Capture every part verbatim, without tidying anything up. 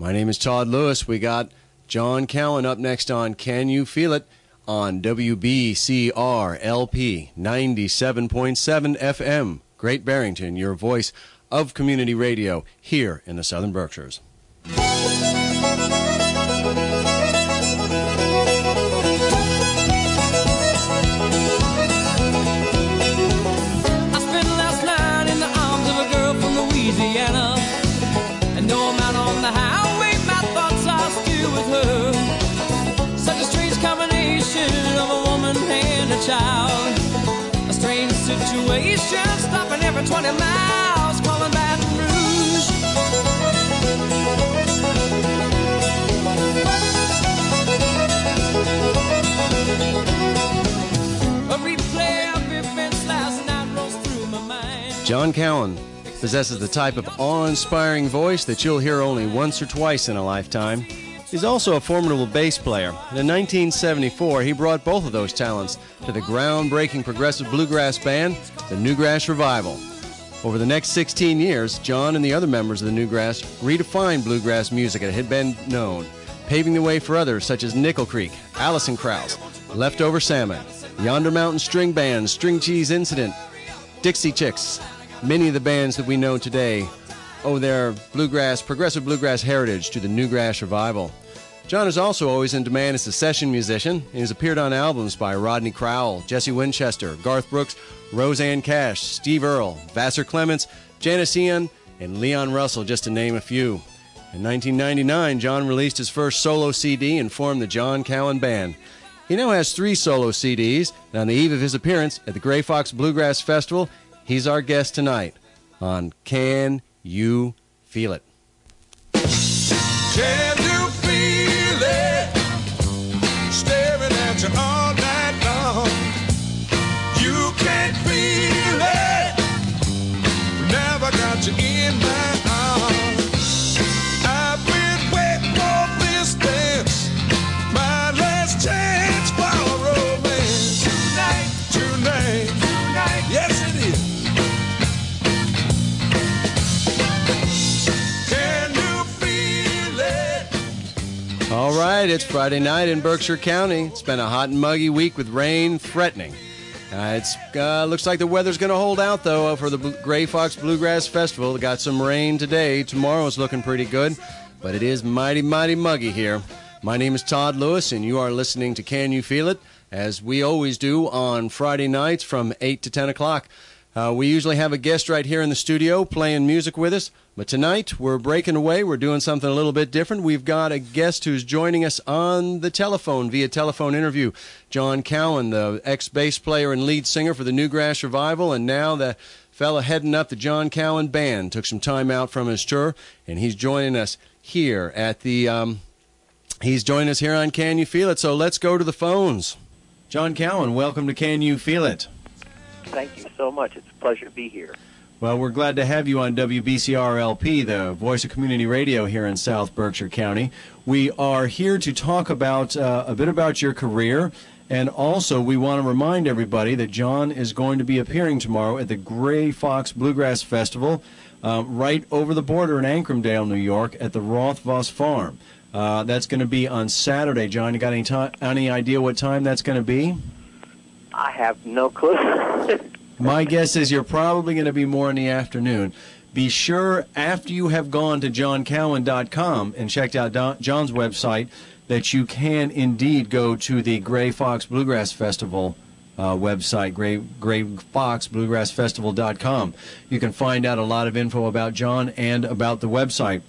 My name is Todd Lewis. We got John Cowan up next on Can You Feel It on W B C R L P ninety-seven point seven F M. Great Barrington, your voice of community radio here in the Southern Berkshires. Child, a strange situation, stopping every twenty miles, calling Baton Rouge. A replay of events last night rolls through my mind. John Cowan possesses the type of awe-inspiring voice that you'll hear only once or twice in a lifetime. He's also a formidable bass player, and in nineteen seventy-four he brought both of those talents to the groundbreaking progressive bluegrass band, the Newgrass Revival. Over the next sixteen years, John and the other members of the Newgrass redefined bluegrass music as it had been known, paving the way for others such as Nickel Creek, Alison Krauss, Leftover Salmon, Yonder Mountain String Band, String Cheese Incident, Dixie Chicks. Many of the bands that we know today owe their bluegrass, progressive bluegrass heritage to the Newgrass Revival. John is also always in demand as a session musician. He has appeared on albums by Rodney Crowell, Jesse Winchester, Garth Brooks, Roseanne Cash, Steve Earle, Vassar Clements, Janis Ian, and Leon Russell, just to name a few. In nineteen ninety-nine, John released his first solo C D and formed the John Cowan Band. He now has three solo C Ds, and on the eve of his appearance at the Gray Fox Bluegrass Festival, he's our guest tonight on Can You Feel It? Can you feel it? Staring at you all night long. You can't feel it. Never got you in my arms. I've been waiting for this dance. My last chance for romance. Tonight, tonight, tonight. Yes, it is. All right, it's Friday night in Berkshire County. It's been a hot and muggy week with rain threatening. Uh, it's uh, looks like the weather's going to hold out, though, for the Gray Fox Bluegrass Festival. Got some rain today. Tomorrow's looking pretty good, but it is mighty, mighty muggy here. My name is Todd Lewis, and you are listening to Can You Feel It, as we always do on Friday nights from eight to ten o'clock. Uh, we usually have a guest right here in the studio playing music with us, but tonight we're breaking away. We're doing something a little bit different. We've got a guest who's joining us on the telephone via telephone interview. John Cowan, the ex-bass player and lead singer for the Newgrass Revival, and now the fella heading up the John Cowan Band. Took some time out from his tour, and he's joining us here at the, um, he's joining us here on Can You Feel It? So let's go to the phones. John Cowan, welcome to Can You Feel It? Thank you so much. It's a pleasure to be here. Well, we're glad to have you on W B C R L P, the voice of community radio here in South Berkshire County. We are here to talk about uh, a bit about your career, and also we want to remind everybody that John is going to be appearing tomorrow at the Gray Fox Bluegrass Festival uh, right over the border in Ancrumdale, New York, at the Rothvoss Farm. Uh, that's going to be on Saturday. John, you got any, time, any idea what time that's going to be? I have no clue. My guess is you're probably going to be more in the afternoon. Be sure, after you have gone to john cowan dot com and checked out Don, John's website, that you can indeed go to the Gray Fox Bluegrass Festival uh, website, Gray, Gray Fox Bluegrass Festival dot com. You can find out a lot of info about John and about the website.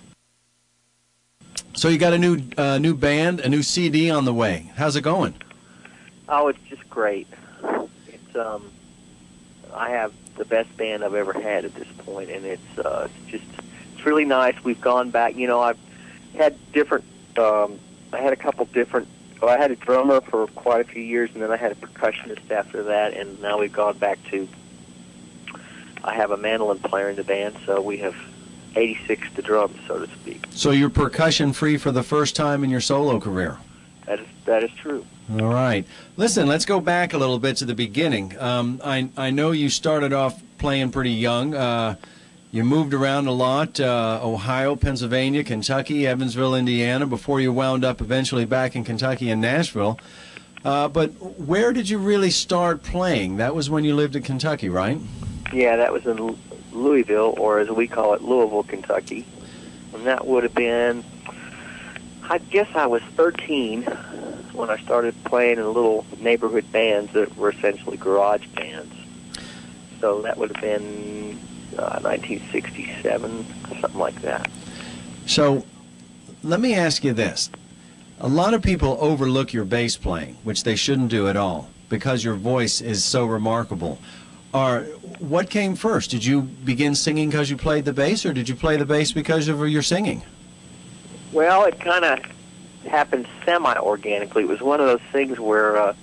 So you got a new uh, new band, a new C D on the way. How's it going? Oh, it's just great. It's um, I have the best band I've ever had at this point, and it's uh, it's just it's really nice. We've gone back. You know, I've had different. Um, I had a couple different. Well, I had a drummer for quite a few years, and then I had a percussionist after that, and now we've gone back to. I have a mandolin player in the band, so we have eighty-six to drums, so to speak. So you're percussion free for the first time in your solo career. That is that is true. All right. Listen, let's go back a little bit to the beginning. Um, I I know you started off playing pretty young. Uh, You moved around a lot, uh, Ohio, Pennsylvania, Kentucky, Evansville, Indiana, before you wound up eventually back in Kentucky and Nashville. Uh, but where did you really start playing? That was when you lived in Kentucky, right? Yeah, that was in Louisville, or as we call it, Louisville, Kentucky. And that would have been, I guess I was thirteen when I started playing in little neighborhood bands that were essentially garage bands. So that would have been uh, nineteen sixty-seven, something like that. So let me ask you this. A lot of people overlook your bass playing, which they shouldn't do at all, because your voice is so remarkable. Or what came first? Did you begin singing because you played the bass, or did you play the bass because of your singing? Well, it kind of happened semi-organically. It was one of those things where uh,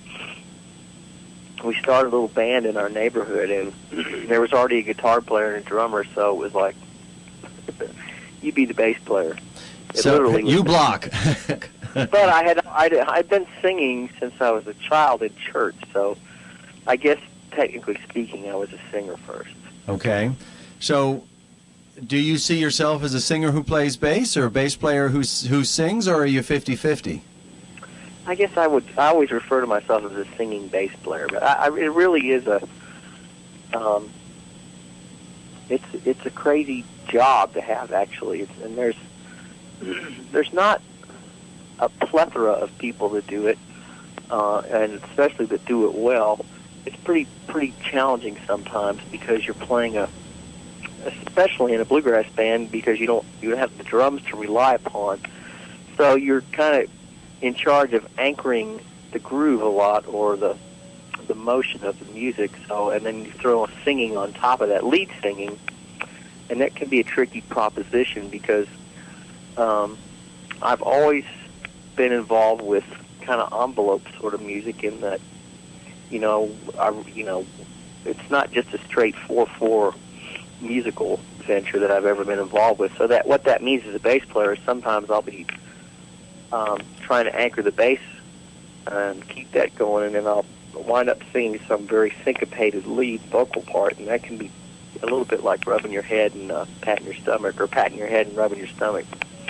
we started a little band in our neighborhood, and there was already a guitar player and a drummer, so it was like, you be the bass player. It so literally was you block. But I had I'd, I'd been singing since I was a child in church, so I guess technically speaking, I was a singer first. Okay. So do you see yourself as a singer who plays bass, or a bass player who, who sings, or are you fifty-fifty? I guess I would. I always refer to myself as a singing bass player, but I, I, it really is a. Um, it's it's a crazy job to have, actually, it's, and there's there's not a plethora of people that do it, uh, and especially that do it well. It's pretty pretty challenging sometimes because you're playing a, especially in a bluegrass band, because you don't you have the drums to rely upon, so you're kind of in charge of anchoring the groove a lot, or the the motion of the music. So, and then you throw singing on top of that, lead singing, and that can be a tricky proposition because um, I've always been involved with kind of envelope sort of music in that, you know, I, you know, it's not just a straight four four musical venture that I've ever been involved with. So that what that means as a bass player is sometimes I'll be um, trying to anchor the bass and keep that going, and then I'll wind up singing some very syncopated lead vocal part, and that can be a little bit like rubbing your head and uh, patting your stomach, or patting your head and rubbing your stomach.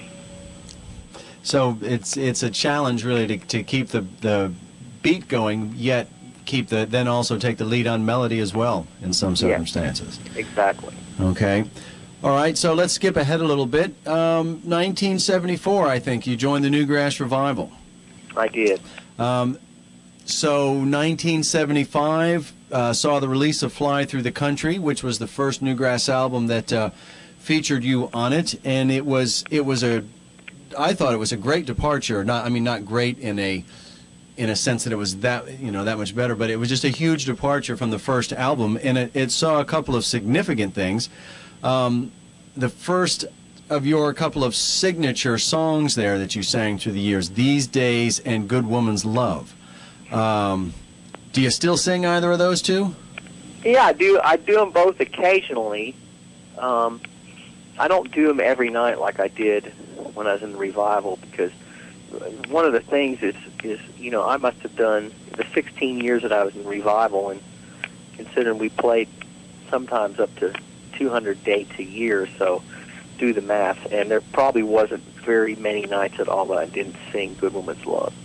So it's it's a challenge really to to keep the the beat going, yet keep the then also take the lead on melody as well in some circumstances. Yeah, exactly. Okay. All right, so let's skip ahead a little bit. Um, nineteen seventy-four, I think, you joined the Newgrass Revival. I did. Um, so nineteen seventy-five uh, saw the release of Fly Through the Country, which was the first Newgrass album that uh, featured you on it, and it was it was a I thought it was a great departure. Not I mean not great in a in a sense that it was that you know that much better, but it was just a huge departure from the first album, and it, it saw a couple of significant things. Um, the first of your couple of signature songs there that you sang through the years, These Days and Good Woman's Love. Um, do you still sing either of those two? Yeah, I do. I do them both occasionally. Um, I don't do them every night like I did when I was in the Revival, because one of the things is, is you know, I must have done the sixteen years that I was in Revival, and considering we played sometimes up to two hundred dates a year, so do the math, and there probably wasn't very many nights at all that I didn't sing Good Woman's Love.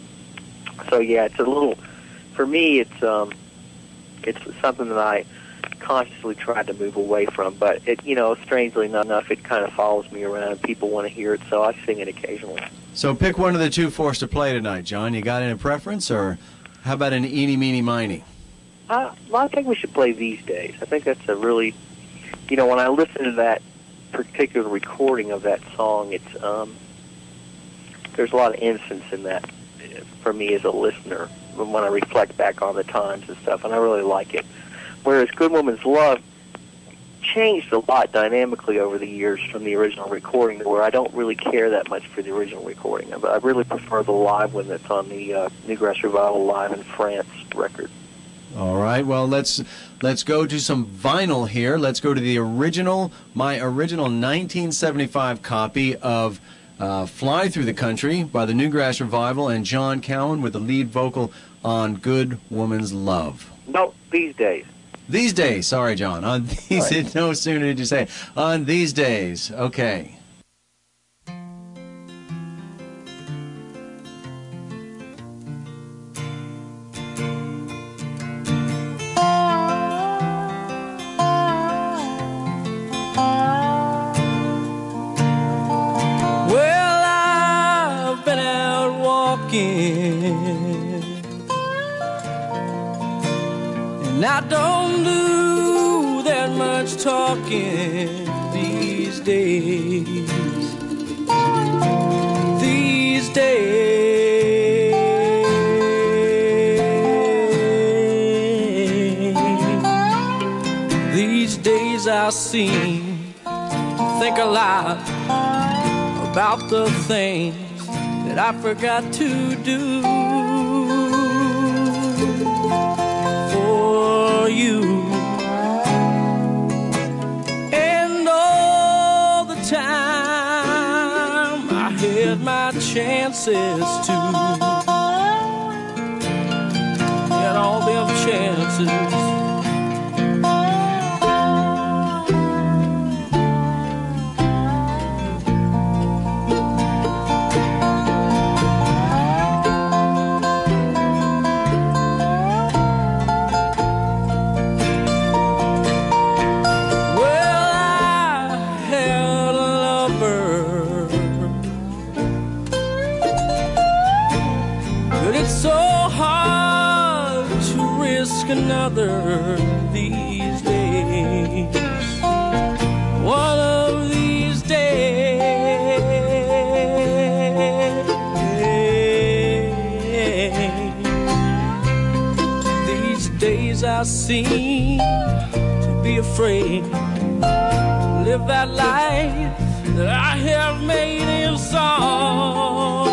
So yeah, it's a little, for me, it's um, it's something that I consciously tried to move away from, but it, you know, strangely enough, it kind of follows me around, and people want to hear it, so I sing it occasionally. So pick one of the two for us to play tonight, John. You got any preference, or how about an eeny, meeny, miny? Uh, well, I think we should play These Days. I think that's a really, you know, when I listen to that particular recording of that song, it's um, there's a lot of innocence in that for me as a listener when I reflect back on the times and stuff, and I really like it. Whereas Good Woman's Love changed a lot dynamically over the years from the original recording, where I don't really care that much for the original recording. I really prefer the live one that's on the uh, Newgrass Revival Live in France record. All right, well, let's let's go to some vinyl here. Let's go to the original, my original nineteen seventy-five copy of uh, Fly Through the Country by the Newgrass Revival and John Cowan with the lead vocal on Good Woman's Love. No, These Days. These days, sorry, John. On these, Right. no sooner did you say it. On these days. Okay. Well, I've been out walking, and I don't do that much talking these days. These days, these days I seem to think a lot about the things that I forgot to do for you. And all the time I had my chances to get all them chances. Another these days, one of these days, these days I seem to be afraid to live that life that I have made in song.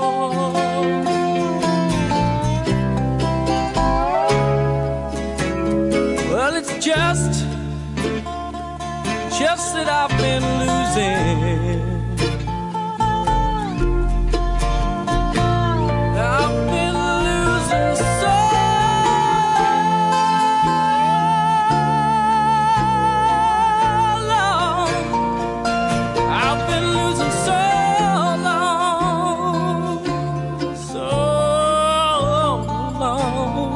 It's just, just that I've been losing. I've been losing so long. I've been losing so long, so long.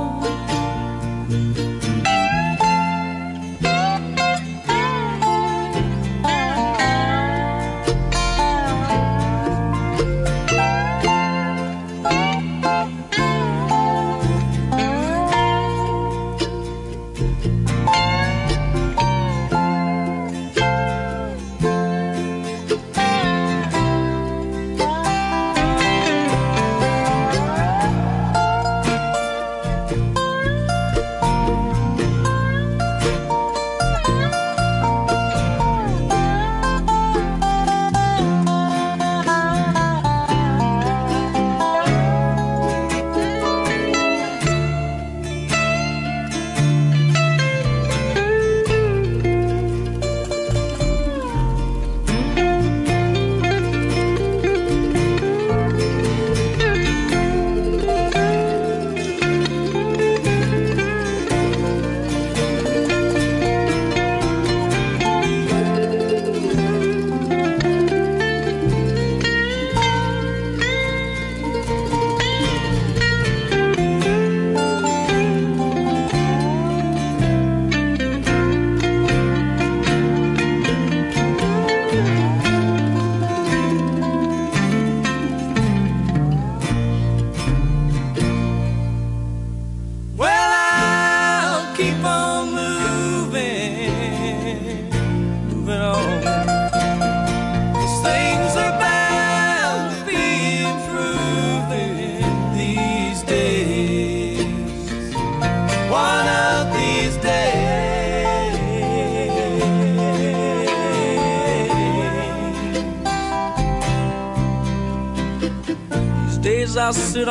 I sit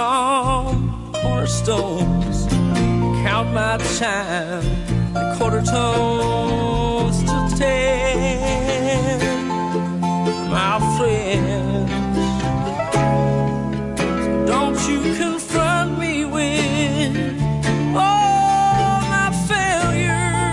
on cornerstones, count my time, the quarter tones to ten, my friends. So don't you confront me with all my failures.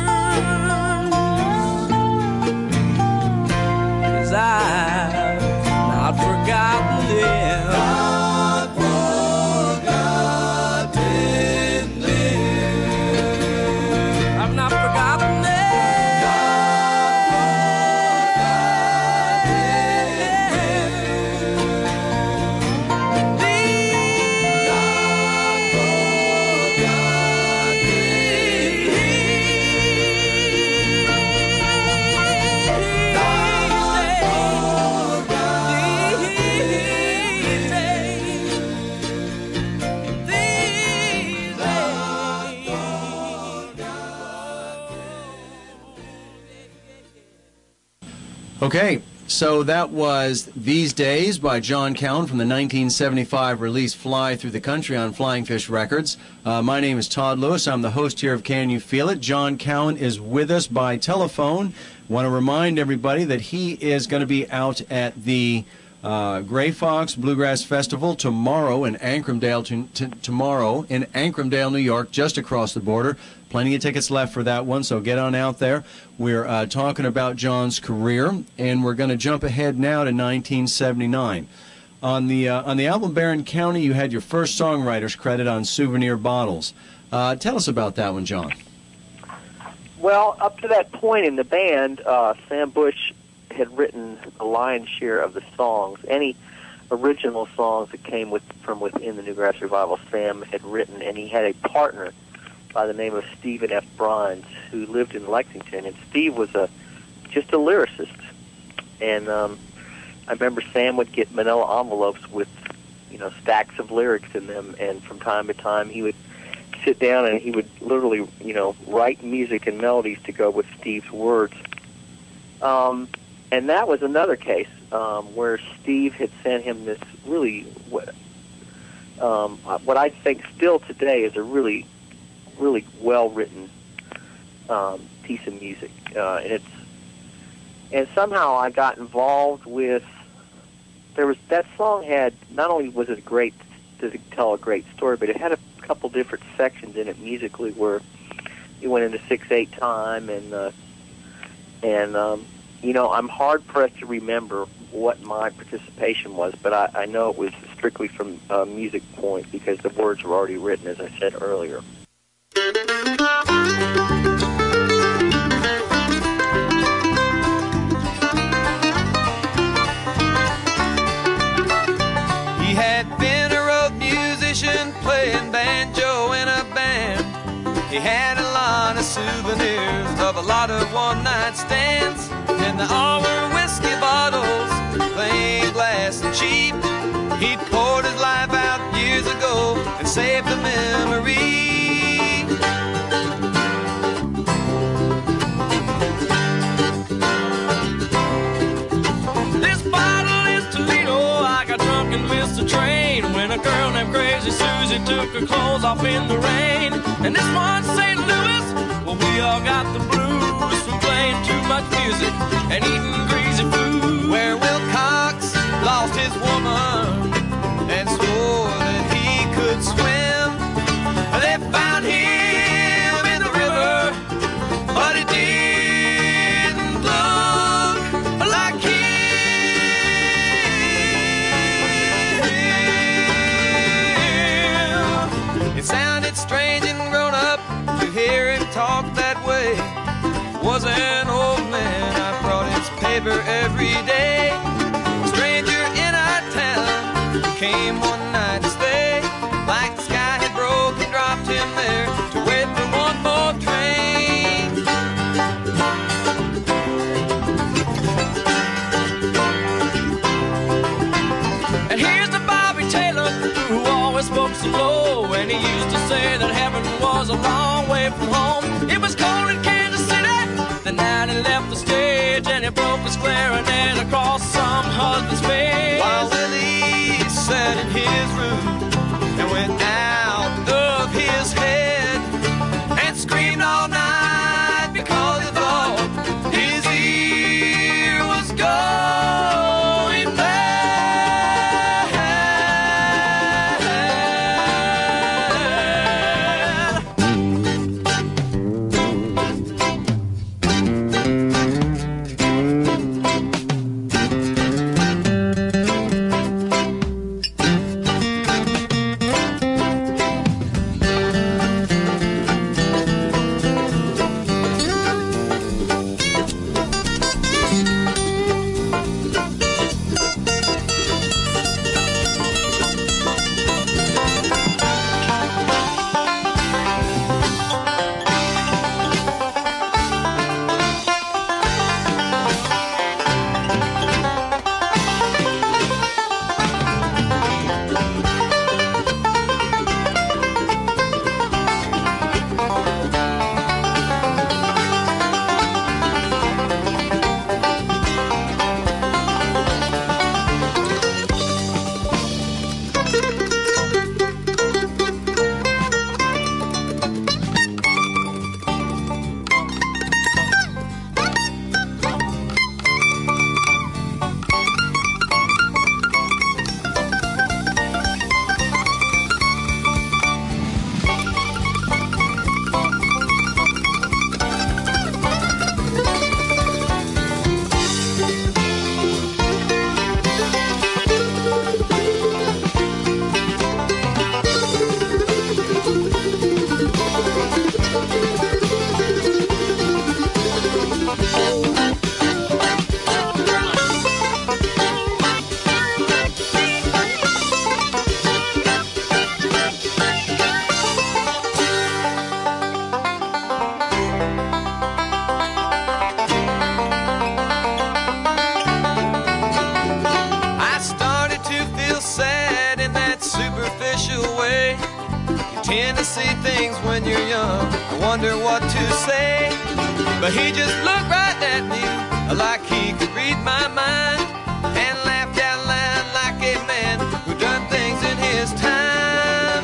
Okay, so that was These Days by John Cowan from the nineteen seventy-five release Fly Through the Country on Flying Fish Records. Uh, my name is Todd Lewis. I'm the host here of Can You Feel It? John Cowan is with us by telephone. Want to remind everybody that he is going to be out at the uh, Gray Fox Bluegrass Festival tomorrow in Ancrumdale, t- t- tomorrow in Ancrumdale, New York, just across the border. Plenty of tickets left for that one, so get on out there. We're uh, talking about John's career, and we're going to jump ahead now to nineteen seventy-nine. On the uh, on the album Barron County, you had your first songwriter's credit on Souvenir Bottles. Uh, tell us about that one, John. Well, up to that point in the band, uh, Sam Bush had written the lion's share of the songs. Any original songs that came with, from within the Newgrass Revival, Sam had written, and he had a partner by the name of Stephen F. Brines, who lived in Lexington, and Steve was a just a lyricist. And um, I remember Sam would get manila envelopes with, you know, stacks of lyrics in them, and from time to time he would sit down and he would literally, you know, write music and melodies to go with Steve's words. Um, and that was another case um, where Steve had sent him this really, um, what I think still today is a really, really well-written um, piece of music. Uh, and it's and somehow I got involved with. There was that song had not only was it great to tell a great story, but it had a couple different sections in it musically where it went into six eight time, and uh, and um, you know, I'm hard pressed to remember what my participation was, but I, I know it was strictly from a music point because the words were already written, as I said earlier. He had been a road musician playing banjo in a band. He had a lot of souvenirs of a lot of one-night stands, and they all were whiskey bottles, plain glass and cheap. He'd poured his life out years ago and saved the memory. This bottle is Toledo. I got drunk and missed the train when a girl named Crazy Susie took her clothes off in the rain. And this one's Saint Louis. Well, we all got the blues from playing too much music and eating greasy food. Where Wilcox lost his woman and swore that he could swim. They found him in the river, but it didn't look like him. It sounded strange and grown up to hear him talk that way. Was an old man, I brought his paper every day. A stranger in our town came one night to stay. Like the sky had broke and dropped him there to wait for one more train. And here's the Bobby Taylor who always spoke so low, and he used to say that heaven was a long way from home. It was cold in Kansas City the night he left the stage, and he broke his clarinet across some husband's face. While Willie sat in his room and went out of his head and screamed all night because he thought his ear was going bad. tend to see things when you're young, I wonder what to say. But he just looked right at me like he could read my mind, and laughed out loud like a man who done things in his time.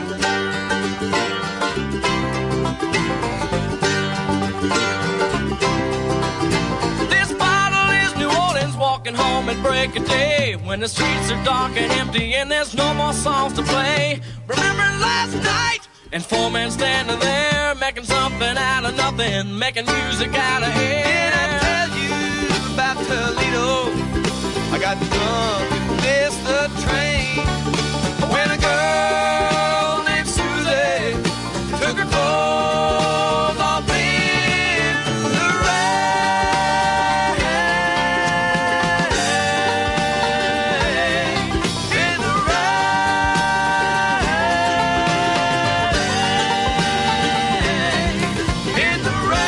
This bottle is New Orleans, walking home at break of day, when the streets are dark and empty and there's no more songs to play. Remember last night? And four men standing there, making something out of nothing, making music out of air. Did I tell you about Toledo? I got drunk and missed the train when a girl named Susie took her clothes off in the rain. In the rain. In the rain.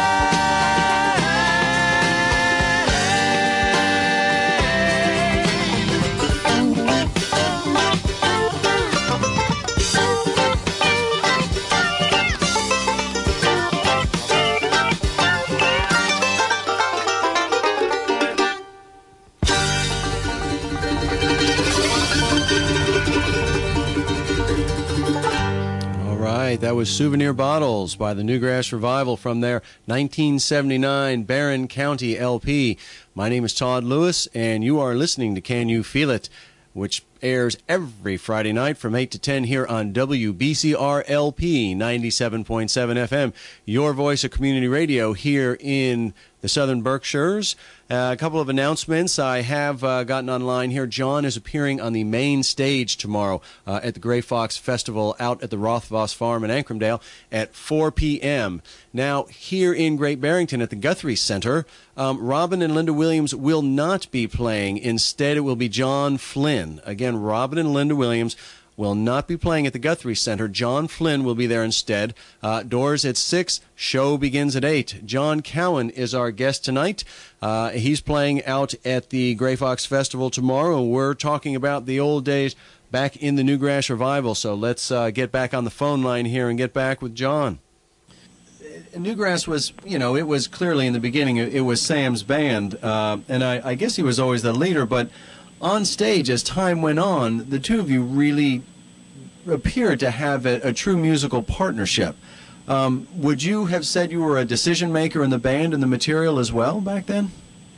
All right, that was Souvenir Bottles by the Newgrass Revival from their nineteen seventy-nine Barron County L P. My name is Todd Lewis, and you are listening to Can You Feel It, which airs every Friday night from eight to ten here on W B C R L P ninety-seven point seven F M, your voice of community radio here in the Southern Berkshires. Uh, a couple of announcements I have uh, gotten online here. John is appearing on the main stage tomorrow uh, at the Gray Fox Festival out at the Rothvoss Farm in Ancrumdale at four p.m. Now, here in Great Barrington at the Guthrie Center, um, Robin and Linda Williams will not be playing. Instead, it will be John Flynn. Again, Robin and Linda Williams will not be playing at the Guthrie Center. John Flynn will be there instead. Uh, doors at six, show begins at eight. John Cowan is our guest tonight. Uh, he's playing out at the Gray Fox Festival tomorrow. We're talking about the old days back in the Newgrass Revival. So let's uh, get back on the phone line here and get back with John. Newgrass was, you know, it was clearly in the beginning, it was Sam's band, uh, and I, I guess he was always the leader, but on stage, as time went on, the two of you really appeared to have a, a true musical partnership. Um, would you have said you were a decision maker in the band and the material as well back then?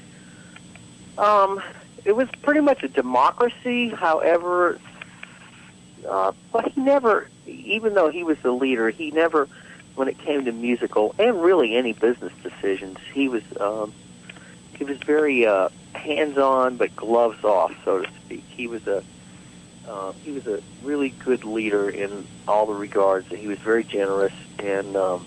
Um, it was pretty much a democracy. However, uh, but he never, even though he was the leader, he never, when it came to musical and really any business decisions, he was um, he was very uh, hands-on but gloves off, so to speak. He was a uh, he was a really good leader in all the regards. He was very generous, and um,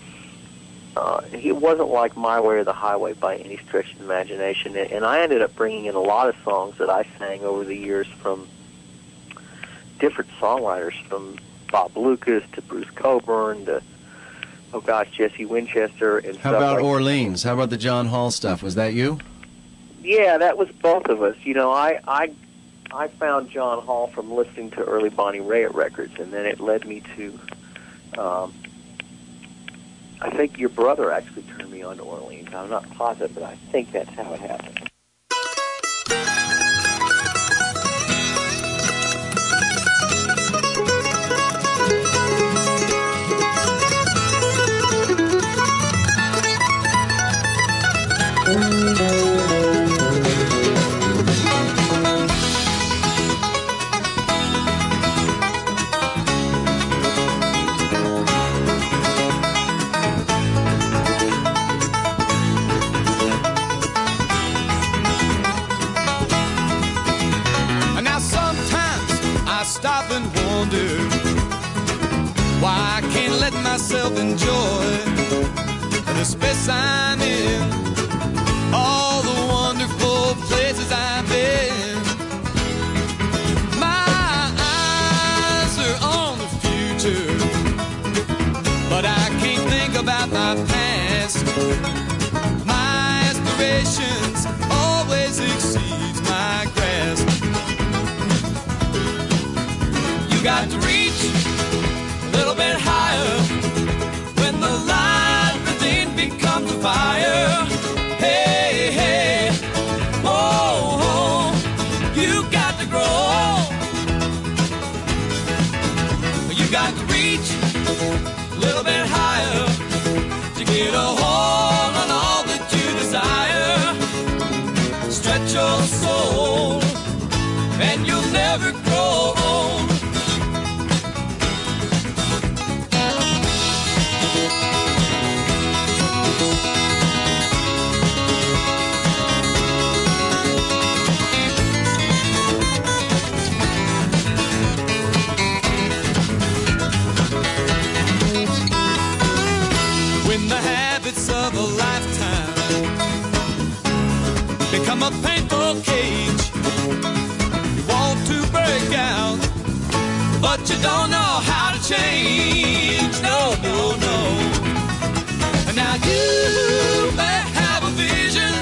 uh, he wasn't like My Way or the Highway by any stretch of the imagination. And I ended up bringing in a lot of songs that I sang over the years from different songwriters, from Bob Lucas to Bruce Coburn to, oh gosh, Jesse Winchester. And How stuff about like Orleans? How about the John Hall stuff? Was that you? Yeah, that was both of us. You know, I I I found John Hall from listening to early Bonnie Raitt records, and then it led me to, um, I think your brother actually turned me on to Orleans. I'm not positive, but I think that's how it happened. Stop and wonder why I can't let myself enjoy the space I'm in, all the wonderful places I've been. My eyes are on the future, but I can't think about my past. My aspirations always exceeds my grasp. You got to reach a little bit and you'll never grow old. When the habits of a lifetime become a painful cage, you want to break out, but you don't know how to change. No, no, no. And now you may have a vision,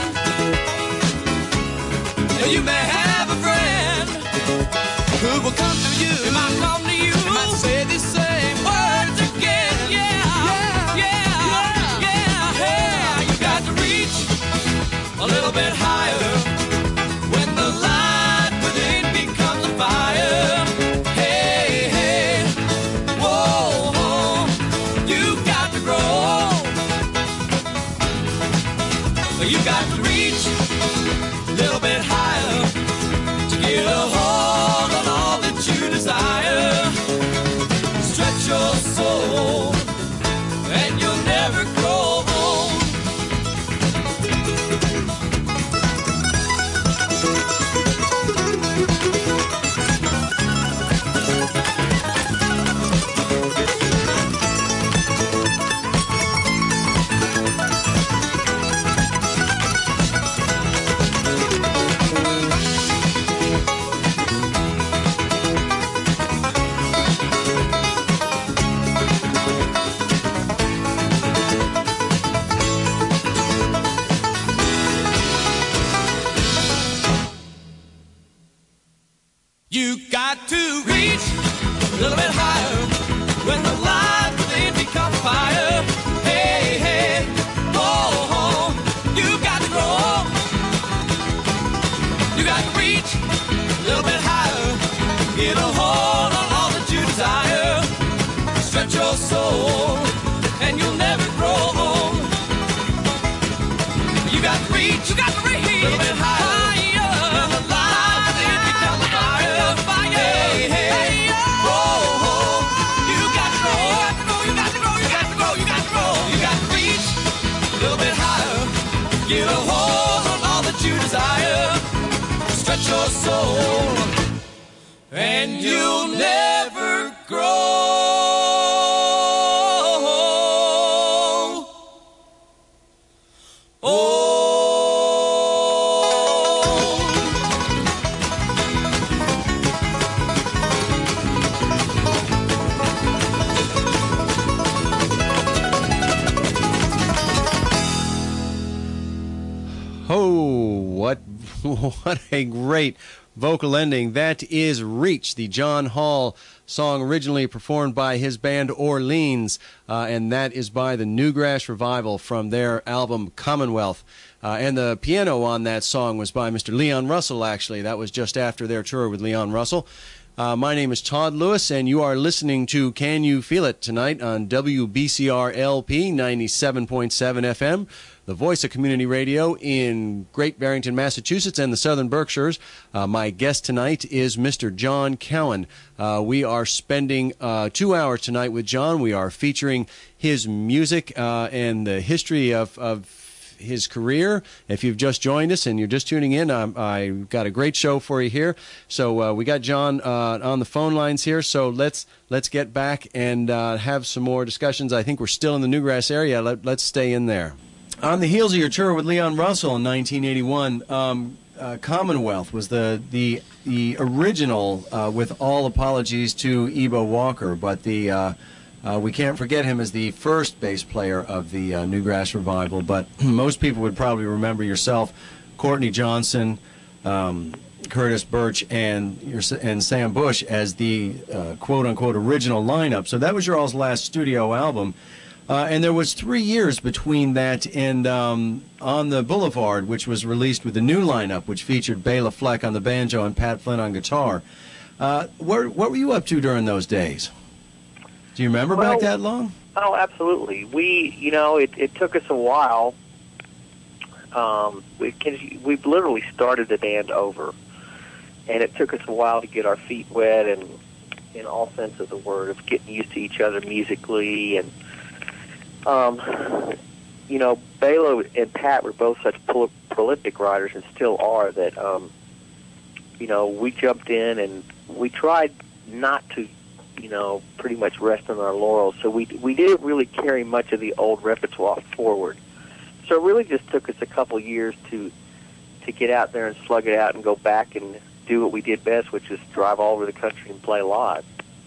you may have a friend who will come to you. It might come to you. It might say the same words again. Yeah, yeah, yeah, yeah. You got to reach a little bit higher when the light within becomes a fire. Hey, hey, whoa, whoa. You got to grow. You got to reach a little bit higher to get a hold on all that you desire. Stretch your soul and you'll never grow old. You got to reach a little bit higher when the light within becomes fire. Hey, hey, oh, oh, you got to grow. You got to reach a little bit higher, get a hold on all that you desire. Stretch your soul and you'll never grow old. You got to reach, you got to reach a little bit higher. Get a hold on all that you desire. Stretch your soul, and you'll never grow old. Oh, what what a great vocal ending. That is Reach, the John Hall song originally performed by his band Orleans, uh, and that is by the Newgrass Revival from their album Commonwealth. Uh, and the piano on that song was by Mister Leon Russell, actually. That was just after their tour with Leon Russell. Uh, my name is Todd Lewis, and you are listening to Can You Feel It tonight on W B C R L P ninety-seven point seven F M, the voice of community radio in Great Barrington, Massachusetts, and the Southern Berkshires. Uh, my guest tonight is Mister John Cowan. Uh, we are spending uh, two hours tonight with John. We are featuring his music uh, and the history of, of his career. If you've just joined us and you're just tuning in, um, I've got a great show for you here. So uh, we got John uh, on the phone lines here. So let's let's get back and uh, have some more discussions. I think we're still in the Newgrass area. Let, let's stay in there. On the heels of your tour with Leon Russell in nineteen eighty-one, um, uh, Commonwealth was the the the original, uh, with all apologies to Ebo Walker, but the uh, Uh, we can't forget him as the first bass player of the uh, Newgrass Revival, but most people would probably remember yourself, Courtney Johnson, um, Curtis Birch, and your, and Sam Bush as the uh, quote-unquote original lineup. So that was your all's last studio album. Uh, and there was three years between that and um, On the Boulevard, which was released with the new lineup, which featured Bela Fleck on the banjo and Pat Flynn on guitar. Uh, what, what were you up to during those days? Do you remember well, back that long? Oh, absolutely. We, you know, it, it took us a while. Um, we can, we literally started the band over, and it took us a while to get our feet wet, and in all sense of the word, of getting used to each other musically. And um, you know, Bela and Pat were both such pro- prolific writers, and still are, that um, you know, we jumped in and we tried not to, you know, pretty much rest on our laurels. So we we didn't really carry much of the old repertoire forward. So it really just took us a couple years to to get out there and slug it out and go back and do what we did best, which is drive all over the country and play live.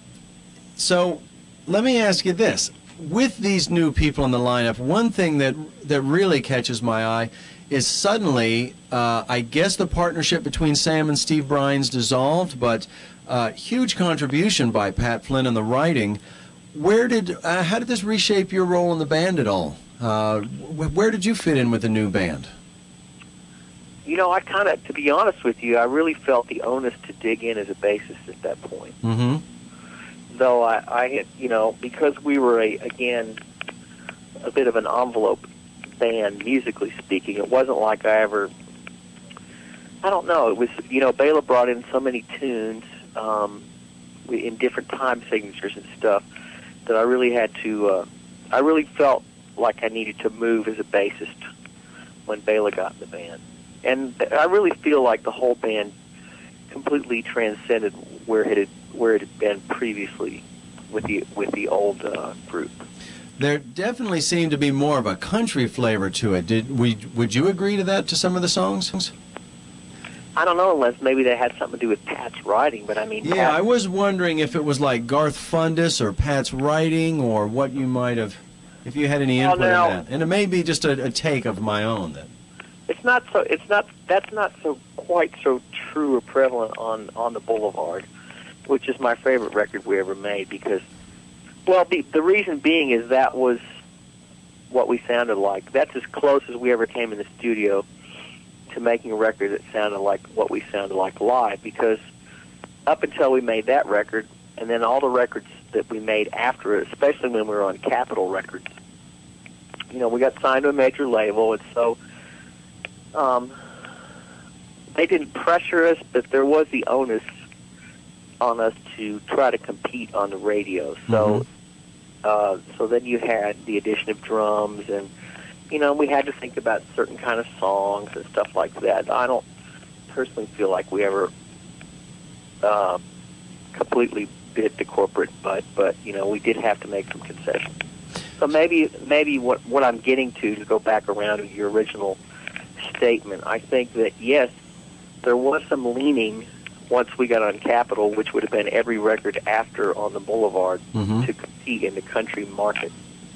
So let me ask you this. With these new people in the lineup, one thing that that really catches my eye is suddenly, uh, I guess the partnership between Sam and Steve Bryans dissolved, but uh, huge contribution by Pat Flynn in the writing. Where did, uh, how did this reshape your role in the band at all? Uh, where did you fit in with the new band? You know, I kind of, to be honest with you, I really felt the onus to dig in as a bassist at that point. Mm-hmm. Though I, I had, you know, because we were, a, again, a bit of an envelope band, musically speaking, it wasn't like I ever, I don't know, it was, you know, Bela brought in so many tunes um, in different time signatures and stuff that I really had to, uh, I really felt like I needed to move as a bassist when Bela got in the band. And I really feel like the whole band completely transcended where it had, where it had been previously with the with the old uh, group. There definitely seemed to be more of a country flavor to it. Did we? Would you agree to that, to some of the songs? I don't know, unless maybe that had something to do with Pat's writing, but I mean... Yeah, Pat, I was wondering if it was like Garth Fundus or Pat's writing, or what you might have, if you had any input well, now, in that. And it may be just a, a take of my own then. It's not so. It's not. That's not so quite so true or prevalent on on the Boulevard, which is my favorite record we ever made. Because, well, the the reason being is that was what we sounded like. That's as close as we ever came in the studio to making a record that sounded like what we sounded like live. Because up until we made that record, and then all the records that we made after it, especially when we were on Capitol Records, you know, we got signed to a major label, and so. Um, they didn't pressure us, but there was the onus on us to try to compete on the radio. So, mm-hmm. uh, so then you had the addition of drums, and you know, we had to think about certain kind of songs and stuff like that. I don't personally feel like we ever uh, completely bit the corporate butt, but you know, we did have to make some concessions. So maybe, maybe what what I'm getting to to go back around to your original statement, I think that yes, there was some leaning once we got on Capitol, which would have been every record after on the Boulevard, mm-hmm. to compete in the country market,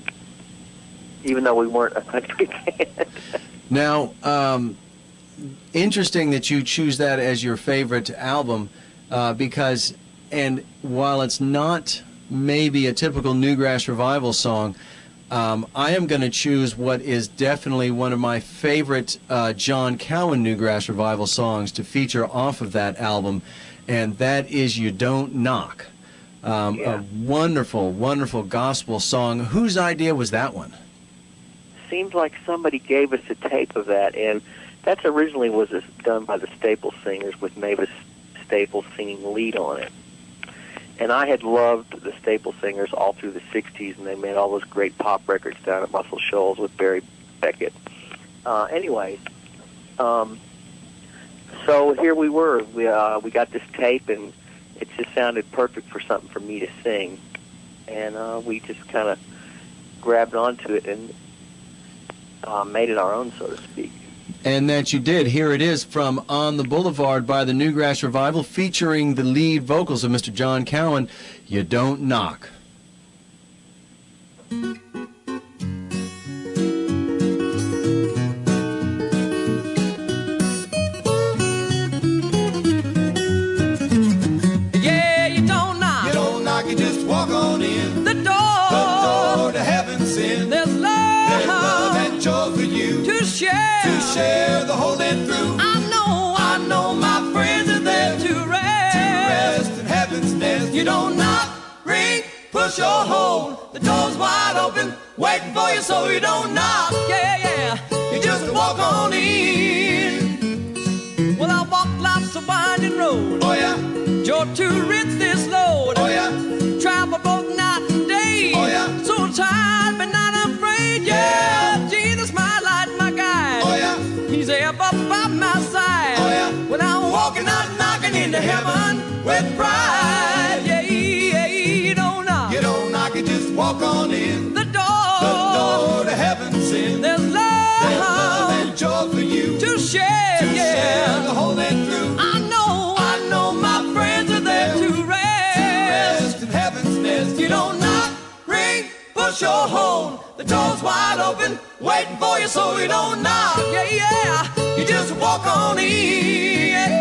even though we weren't a country band. Now, um, interesting that you choose that as your favorite album, uh, because, and while it's not maybe a typical Newgrass Revival song, Um, I am going to choose what is definitely one of my favorite uh, John Cowan Newgrass Revival songs to feature off of that album, and that is You Don't Knock. Um, yeah. A wonderful, wonderful gospel song. Whose idea was that one? Seems like somebody gave us a tape of that, and that's originally was done by the Staples Singers with Mavis Staples singing lead on it. And I had loved the Staple Singers all through the sixties, and they made all those great pop records down at Muscle Shoals with Barry Beckett. Uh, anyways, um, so here we were. We uh, we got this tape, and it just sounded perfect for something for me to sing. And uh, we just kind of grabbed onto it and uh, made it our own, so to speak. And that you did. Here it is from On the Boulevard by the Newgrass Revival, featuring the lead vocals of Mister John Cowan, You Don't Knock. Yeah, you don't knock. You don't knock, you just walk on in. The door. The door to heaven sin. There's love. There's love and joy for you. To share. To share the whole day through. I know, I know my friends are there. To rest. To rest in heaven's nest. You don't knock, ring, push or hold. The door's wide open, waiting for you, so you don't knock. Yeah, yeah. You just walk on in. Well, I walked lots of winding winding road. Oh yeah. You're too rich this load. Oh yeah. Travel both night and day. Oh yeah. So tired but not afraid. Yeah, Jesus, my light, my guide. Oh yeah. He's ever by my side. Oh yeah. When I'm walking out knocking into heaven with pride. Yeah, yeah, you don't knock. You don't knock, you just walk on in. The door. The door to heaven's in. There's love. There's love and joy for you to share. to Yeah. share to hold it through. I know, I know my friends are there to rest. To rest in heaven's nest. You don't knock, ring, push or hold. The door's wide open, waiting for you, so you don't knock. Yeah, yeah. You just walk on in. Yeah.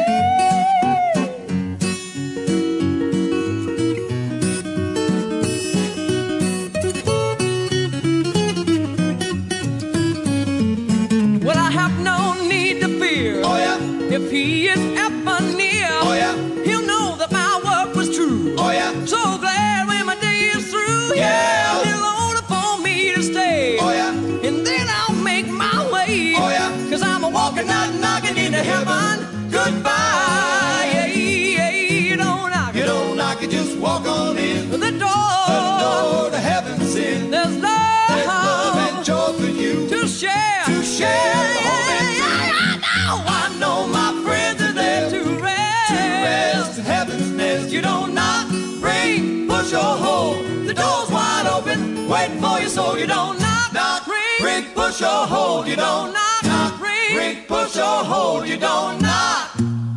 Well, I have no need to fear. Oh yeah. If he is ever near, Oh yeah. he'll know that my work was true. Oh yeah. So glad when my day is through. Yeah. He'll order for me to stay. Oh yeah. And then I'll make my way. Oh yeah. Cause I'm a walking out knocking into heaven. Goodbye. Yeah, yeah, you don't knock. You don't knock, you just walk on in. The door. The door to heaven's in. There's love. There's love and joy for you to share. to share the whole Yeah, I know. I know my friends are there to rest. to rest in heaven's nest. You don't knock, ring, push or hold. The door's wide open, waiting for you, so you don't knock, Knock, ring, ring, push or hold. you don't knock, knock, ring, ring, push or hold. you don't knock.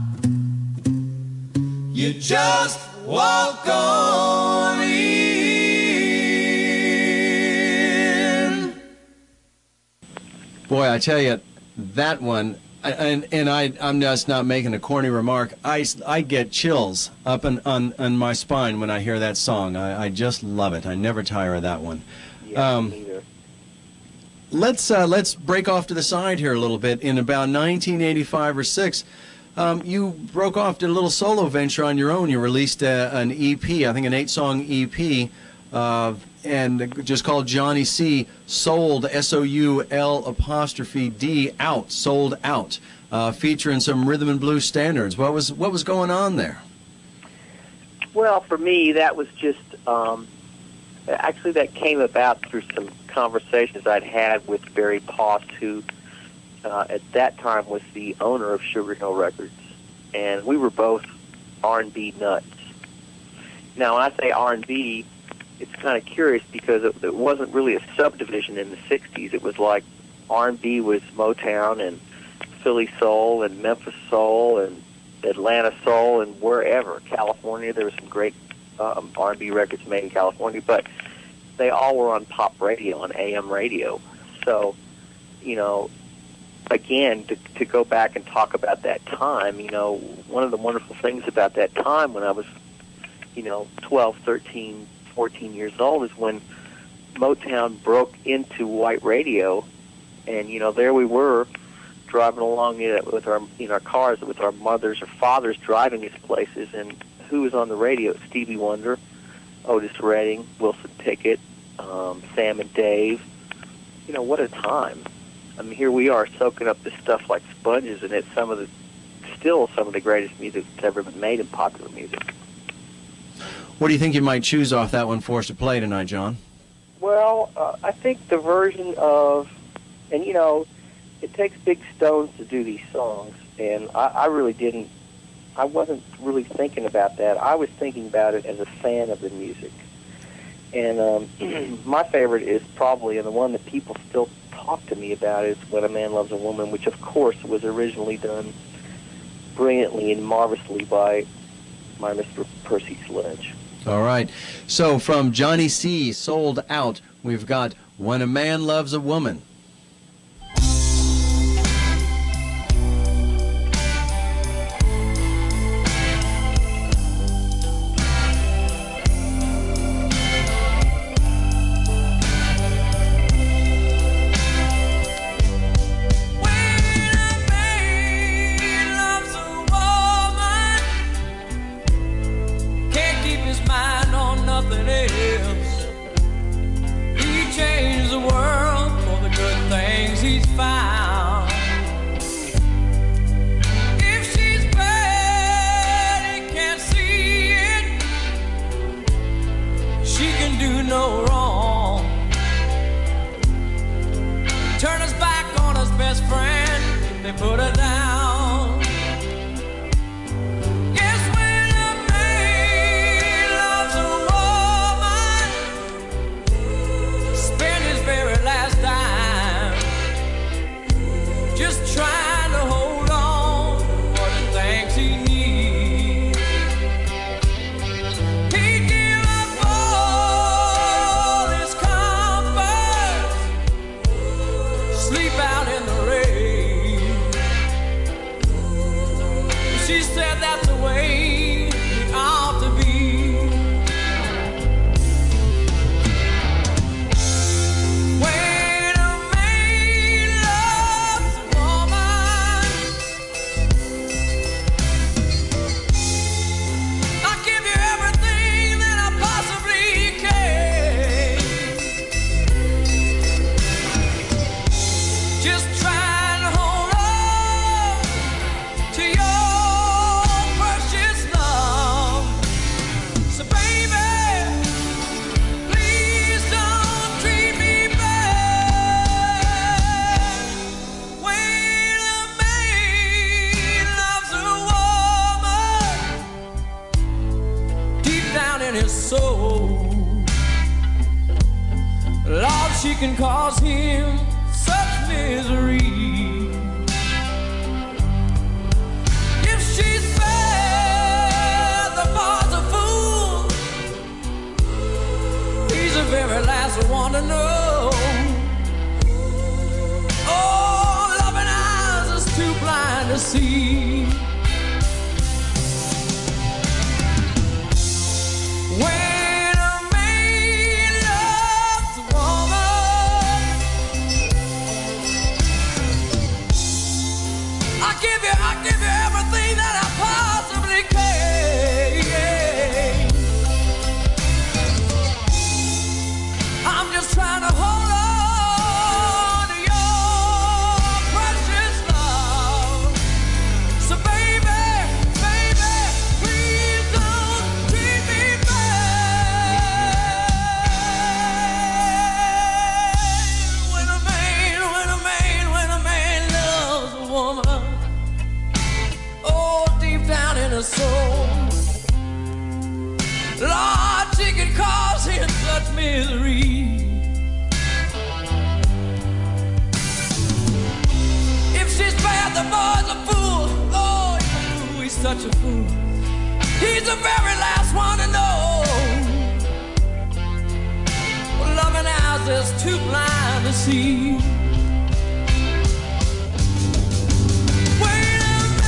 You just walk on in. Boy, I tell you, that one, and and I I'm just not making a corny remark. I, I get chills up on, on, on my spine when I hear that song. I, I just love it. I never tire of that one. Yeah, Um, me neither. Let's uh, let's break off to the side here a little bit. In about nineteen eighty-five or six, um, you broke off, did a little solo venture on your own. You released uh, an E P, I think an eight-song E P, uh, and just called Johnny C. Sold, S O U L apostrophe D, out, sold out, uh, featuring some rhythm and blues standards. What was what was going on there? Well, for me, that was just um, actually that came about through some conversations I'd had with Barry Post, who uh, at that time was the owner of Sugar Hill Records, and we were both R and B nuts. Now, when I say R and B, it's kind of curious because it, it wasn't really a subdivision in the sixties. It was like R and B was Motown and Philly soul and Memphis soul and Atlanta soul and wherever. California, there were some great um, R and B records made in California, but they all were on pop radio, on A M radio. So, you know, again, to, to go back and talk about that time, you know, one of the wonderful things about that time when I was, you know, twelve, thirteen, fourteen years old is when Motown broke into white radio, and, you know, there we were driving along with our in our cars with our mothers or fathers driving these places, and who was on the radio? Stevie Wonder, Otis Redding, Wilson Pickett, um, Sam and Dave. You know, what a time. I mean, here we are soaking up this stuff like sponges, and it's some of the, still some of the greatest music that's ever been made in popular music. What do you think you might choose off that one for us to play tonight, John? Well, uh, I think the version of, and you know, it takes big stones to do these songs, and I, I really didn't, I wasn't really thinking about that. I was thinking about it as a fan of the music. And um, my favorite is probably, and the one that people still talk to me about, is When a Man Loves a Woman, which of course was originally done brilliantly and marvelously by my Mister Percy Sledge. All right. So from Johnny C. Sold Out, we've got When a Man Loves a Woman. Found. If she's bad in his soul. Lord, she can cause him such misery. If she's bad, the boy's a fool. He's the very last one to know. Oh, loving eyes is too blind to see. When a man loves a woman, I give you, I give you everything that I possibly can. I'm just trying to hold on to your precious love. So baby, baby, please don't treat me bad. When a man, when a man, when a man loves a woman, oh, deep down in her soul, Lord, she can cause him such misery. If she's bad, the boy's a fool. Oh, he's such a fool. He's the very last one to know. Well, loving eyes is too blind to see. Wait a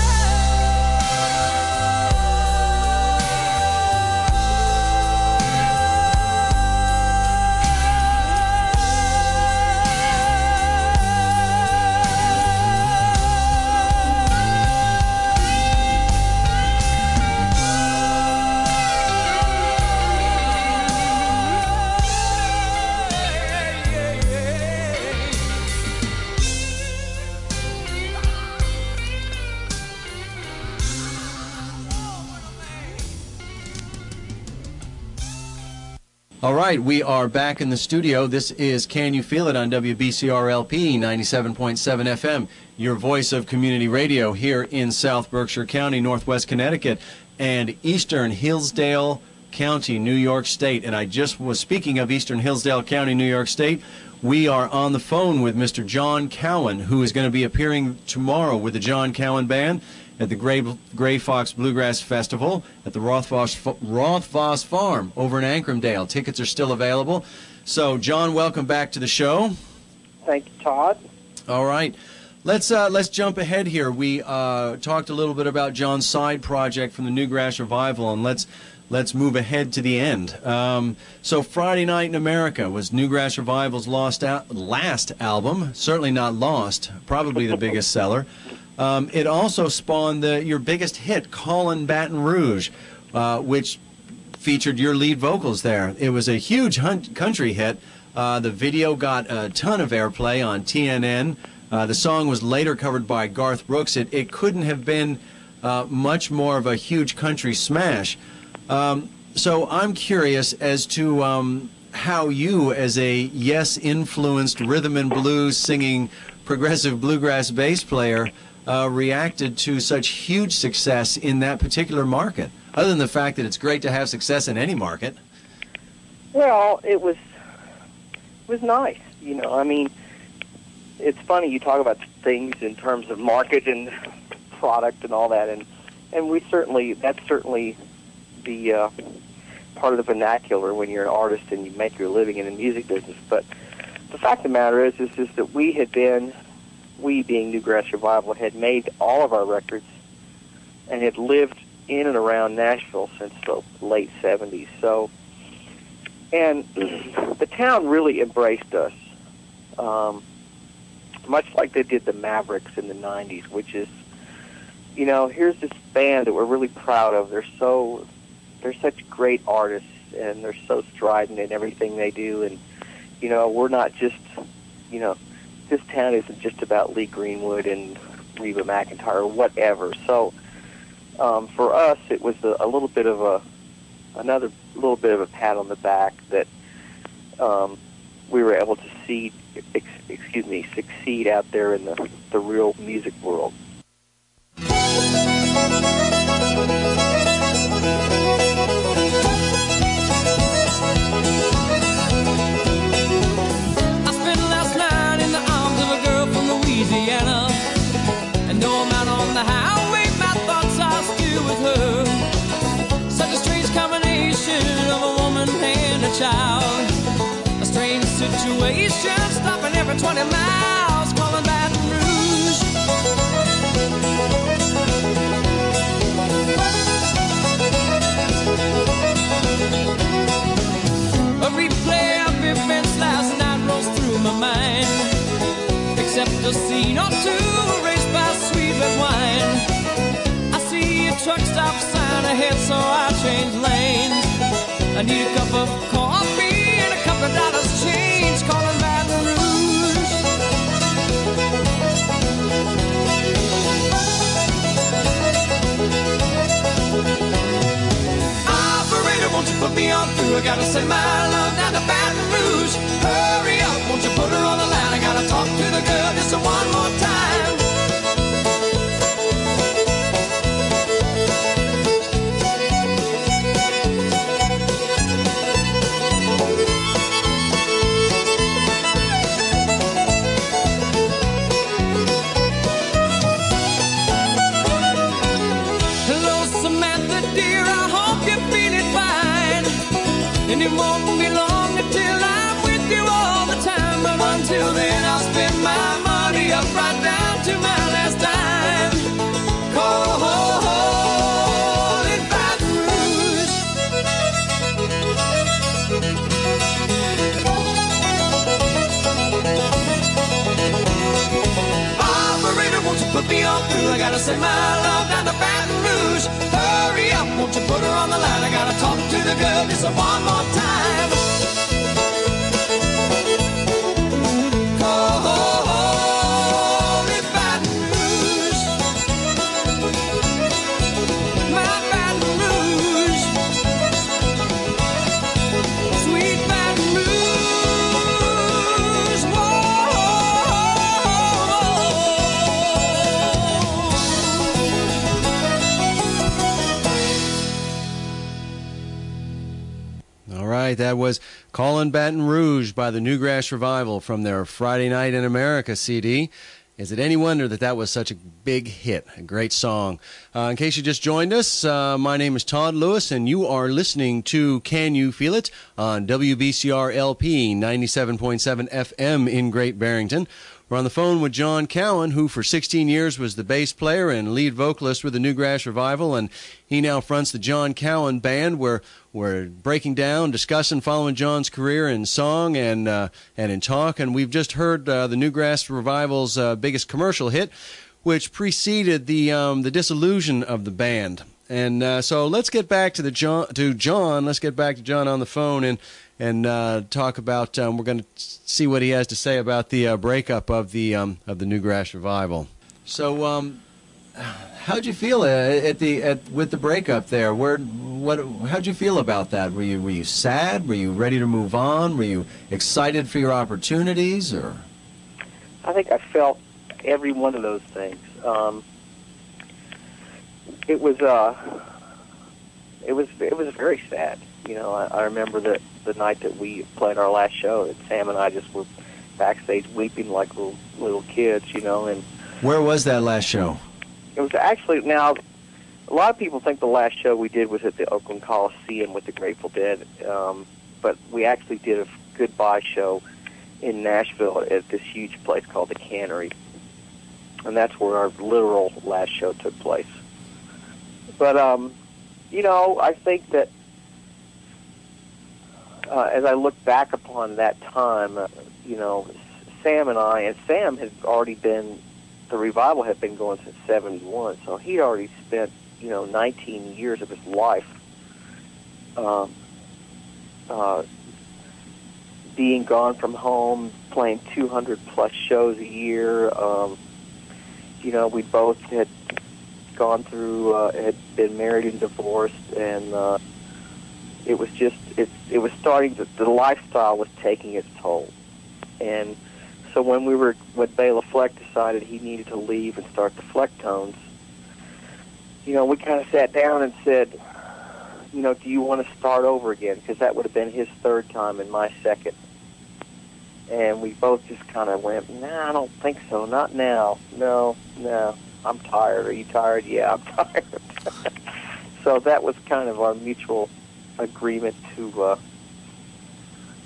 All right, we are back in the studio. This is Can You Feel It on W B C R L P ninety-seven point seven F M, your voice of community radio here in South Berkshire County, Northwest Connecticut, and Eastern Hillsdale County, New York State. And I just was speaking of Eastern Hillsdale County, New York State. We are on the phone with Mister John Cowan, who is going to be appearing tomorrow with the John Cowan Band at the Gray, Gray Fox Bluegrass Festival at the Rothvoss, Rothvoss Farm over in Ancramdale. Tickets are still available. So, John, welcome back to the show. Thank you, Todd. All right. Let's uh, let's jump ahead here. We uh, talked a little bit about John's side project from the Newgrass Revival, and let's let's move ahead to the end. Um, so, Friday Night in America was Newgrass Revival's lost al- last album. Certainly not lost. Probably the biggest seller. Um, it also spawned the, your biggest hit, Callin' Baton Rouge, uh, which featured your lead vocals there. It was a huge hunt, country hit. Uh, the video got a ton of airplay on T N N. Uh, the song was later covered by Garth Brooks. It, it couldn't have been uh, much more of a huge country smash. Um, so I'm curious as to um, how you, as a Yes-influenced rhythm and blues singing progressive bluegrass bass player, Uh, reacted to such huge success in that particular market, other than the fact that it's great to have success in any market. Well, it was it was nice, you know. I mean, it's funny you talk about things in terms of market and product and all that, and and we certainly that's certainly the uh, part of the vernacular when you're an artist and you make your living in the music business. But the fact of the matter is, is, is that we had been. We, being Newgrass Revival, had made all of our records and had lived in and around Nashville since the late seventies. So, and the town really embraced us, um, much like they did the Mavericks in the nineties, which is, you know, here's this band that we're really proud of. They're so, they're such great artists, and they're so strident in everything they do. And, you know, we're not just, you know, this town isn't just about Lee Greenwood and Reba McEntire or whatever. So um, for us, it was a, a little bit of a, another little bit of a pat on the back that um, we were able to see, ex, excuse me, succeed out there in the, the real music world. situation, stopping every twenty miles, calling Baton Rouge. A replay of events last night rolls through my mind, except a scene or two erased by sweet red wine. I see a truck stop sign ahead, so I change lanes. I need a cup of coffee and a couple of dollars change, calling Baton Rouge. Operator, won't you put me on through? I gotta send my love down to Baton Rouge. Hurry up, won't you put her on the line? I gotta talk to the girl just one more time. And it won't be long until I'm with you all the time. But until then, I'll spend my money up right down to my last dime. Call it Baton Rouge. Operator, won't you put me on through? I gotta send my love down to Baton Rouge. Hurry up, won't you put her on the line? I gotta talk to the girl just one more time. Call it Baton Rouge. My Baton Rouge. Sweet Baton Rouge. All right, that was Callin' Baton Rouge by the Newgrass Revival from their Friday Night in America C D. Is it any wonder that that was such a big hit, a great song? Uh, in case you just joined us, uh, my name is Todd Lewis, and you are listening to Can You Feel It on W B C R L P ninety-seven point seven F M in Great Barrington. We're on the phone with John Cowan, who for sixteen years was the bass player and lead vocalist with the Newgrass Revival, and he now fronts the John Cowan Band. We're, we're breaking down, discussing, following John's career in song and uh, and in talk, and we've just heard uh, the Newgrass Revival's uh, biggest commercial hit, which preceded the um, the dissolution of the band. And uh, so let's get back to the John to John. Let's get back to John on the phone and and uh, talk about. Um, we're going to see what he has to say about the uh, breakup of the um, of the Newgrass Revival. So, um, how'd you feel at the at with the breakup there? Where what? How'd you feel about that? Were you were you sad? Were you ready to move on? Were you excited for your opportunities? Or I think I felt every one of those things. Um, it was uh, it was it was very sad. You know, I, I remember that the night that we played our last show, that Sam and I just were backstage weeping like little little kids. You know, and where was that last show? It was actually, now a lot of people think the last show we did was at the Oakland Coliseum with the Grateful Dead, um, but we actually did a goodbye show in Nashville at this huge place called the Cannery, and that's where our literal last show took place. But, um, you know, I think that uh, as I look back upon that time, uh, you know, Sam and I, and Sam had already been, the Revival had been going since seventy-one, so he'd already spent, you know, nineteen years of his life um, uh, being gone from home, playing two hundred plus shows a year. Um, you know, we both had gone through, uh, had been married and divorced, and uh, it was just, it, it was starting to, the lifestyle was taking its toll. And so when we were, when Bela Fleck decided he needed to leave and start the Flecktones, you know, we kind of sat down and said, you know, do you want to start over again? Because that would have been his third time and my second. And we both just kind of went, nah, I don't think so. Not now. No, no. I'm tired. Are you tired? Yeah, I'm tired. So that was kind of our mutual agreement to uh,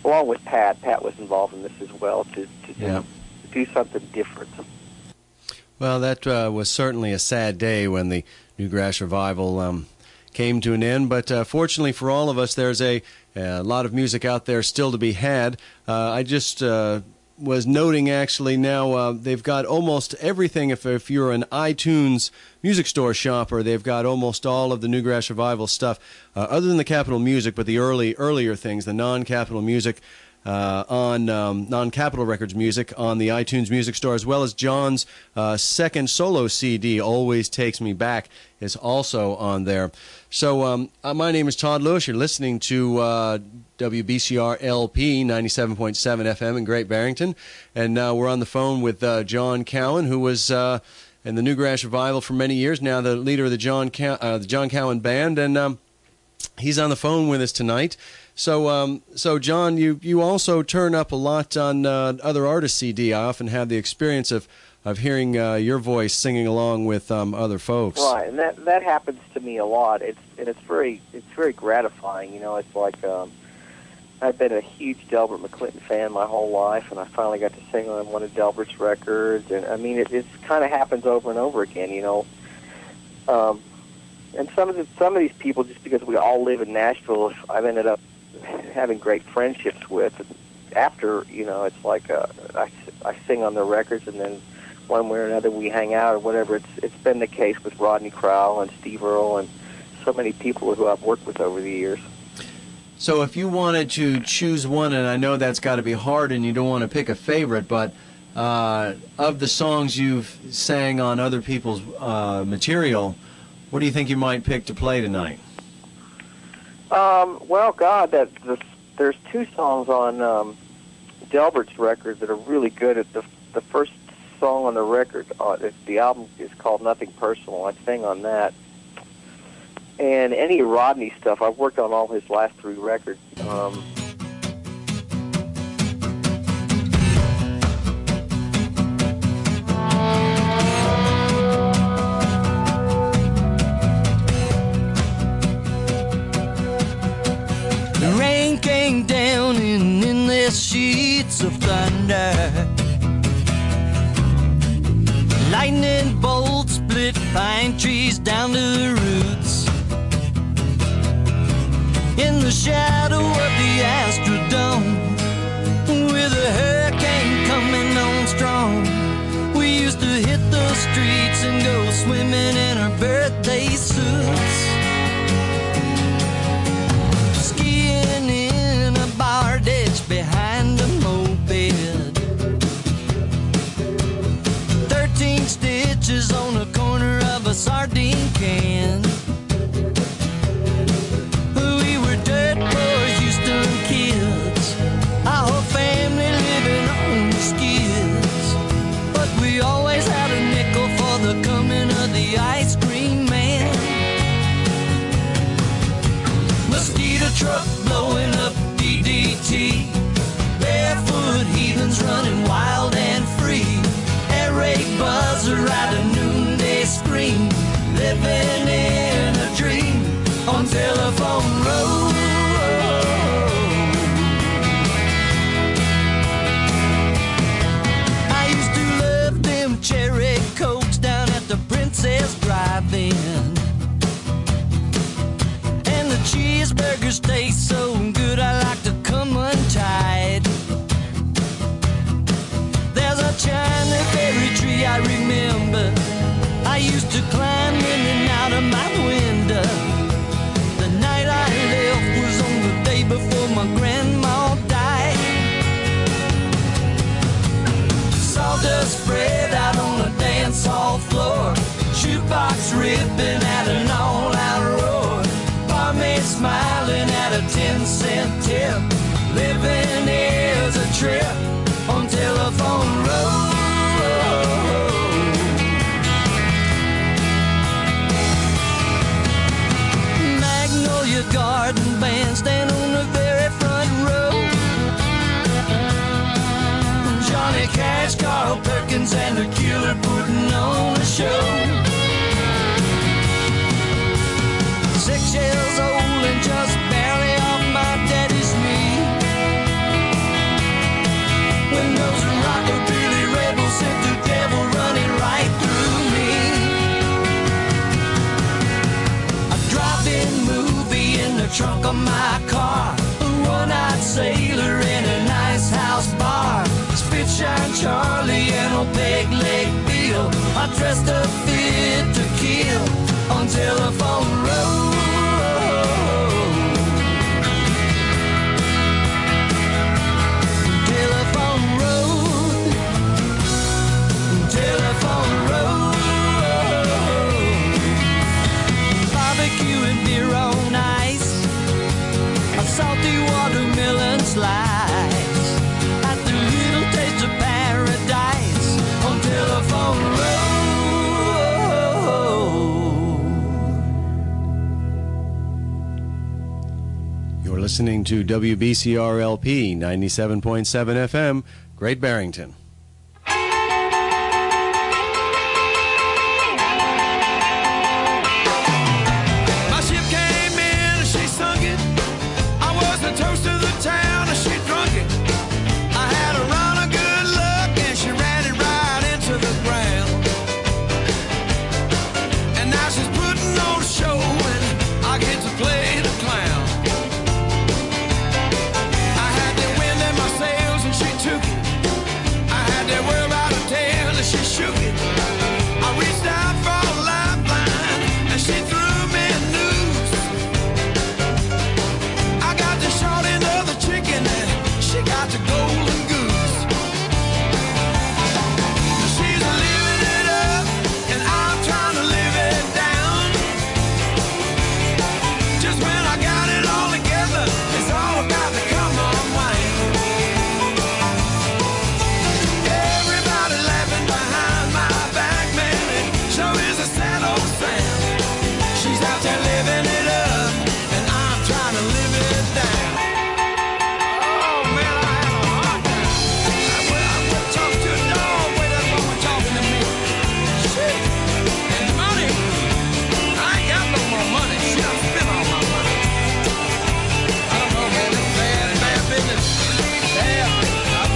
along with Pat. Pat was involved in this as well to, to Yeah. do something different. Well, that uh, was certainly a sad day when the Newgrass Revival um, came to an end. But uh, fortunately for all of us, there's a, a lot of music out there still to be had. Uh, I just uh, was noting, actually, now uh, they've got almost everything. If, if you're an iTunes music store shopper, they've got almost all of the Newgrass Revival stuff, uh, other than the Capitol Music, but the early earlier things, the non-Capitol Music, Uh, on um, non-Capitol Records music on the iTunes Music Store, as well as John's uh, second solo C D, Always Takes Me Back, is also on there. So um, uh, my name is Todd Lewis. You're listening to uh, W B C R L P ninety-seven point seven F M in Great Barrington, and uh, we're on the phone with uh, John Cowan, who was uh, in the Newgrass Revival for many years, now the leader of the John, Cow- uh, the John Cowan Band, and um, he's on the phone with us tonight. So, um, so John, you, you also turn up a lot on uh, other artists' C D. I often have the experience of, of hearing uh, your voice singing along with um, other folks. Right, and that that happens to me a lot. It's and it's very it's very gratifying. You know, it's like um, I've been a huge Delbert McClinton fan my whole life, and I finally got to sing on one of Delbert's records. And I mean, it it kind of happens over and over again. You know. Um, and some of the, some of these people, just because we all live in Nashville, I've ended up having great friendships with. After, you know, it's like uh, I, I sing on their records, and then one way or another we hang out or whatever. It's it's been the case with Rodney Crowell and Steve Earle and so many people who I've worked with over the years. So if you wanted to choose one, and I know that's got to be hard and you don't want to pick a favorite, but uh, of the songs you've sang on other people's uh, material, what do you think you might pick to play tonight? Um, well, God, that the, there's two songs on um, Delbert's record that are really good. At the the first song on the record, uh, it, the album is called Nothing Personal. I sing on that. And any Rodney stuff, I've worked on all his last three records. Um, The rain came down in endless sheets of thunder. Lightning bolts split pine trees down to the roots. In the shadow of the Astrodome, with a hurricane coming on strong, we used to hit the streets and go swimming in our birthday suits. Skiing in a bar ditch behind a moped. Thirteen stitches on the corner of a sardine can. We were dirt poor Houston kids, our whole family living on the skids. But we always had a nickel for the coming of the ice cream man. Mosquito truck blowing up D D T, barefoot heathens running wild and free. Air raid buzzer at a noonday scream, living in a dream on Telephone Road. I used to love them cherry cokes down at the Princess Drive-In, and the cheeseburgers taste so good I like to come untied. There's a China berry tree I remember I used to climb in and out of my window. The night I left was on the day before my grandma died. Sawdust spread out on the dance hall floor, shoebox ripping at an all-out roar, barmaid smiling at a ten cent tip. Living is a trip on Telephone Road. Magnolia Garden Bandstand on the very front row. Johnny Cash, Carl Perkins, and the Killer putting on a show. Six years old and just barely off my daddy's knee. trunk of my car, a one-eyed sailor in a nice house bar, Spitshine Charlie and old Peg Leg Bill are dressed up fit to kill on Telephone Road. Telephone Road, Telephone Road. Barbecue and beer on ice, a salty watermelon slice at the Little Taste of Paradise on Telephone Road. You're listening to W B C R L P ninety-seven point seven F M, Great Barrington. My ship came in and she sunk it. I was the toast of the town and she drunk it. I had a run of good luck and she ran it right into the ground. And now she's putting on a show and I get to play the clown. I had the wind in my sails and she took it. I had that whirl out of tail and she shook it. I reached out for a lifeline and she threw me a noose. I got the short end of the chicken and she got the golden goose. She's living it up and I'm trying to live it down. Just when I got it all together, it's all about to come unwind. Everybody laughing behind my back, man, it sure is a sad old sound. She's out there living it up and I'm trying to live it down. Oh man, I have a hard time. I would, I would talk to a dog way that woman talking to me. Shit. And money, I ain't got no more money. She done spent all my money. I don't know, man, it's bad, bad business. Bad business.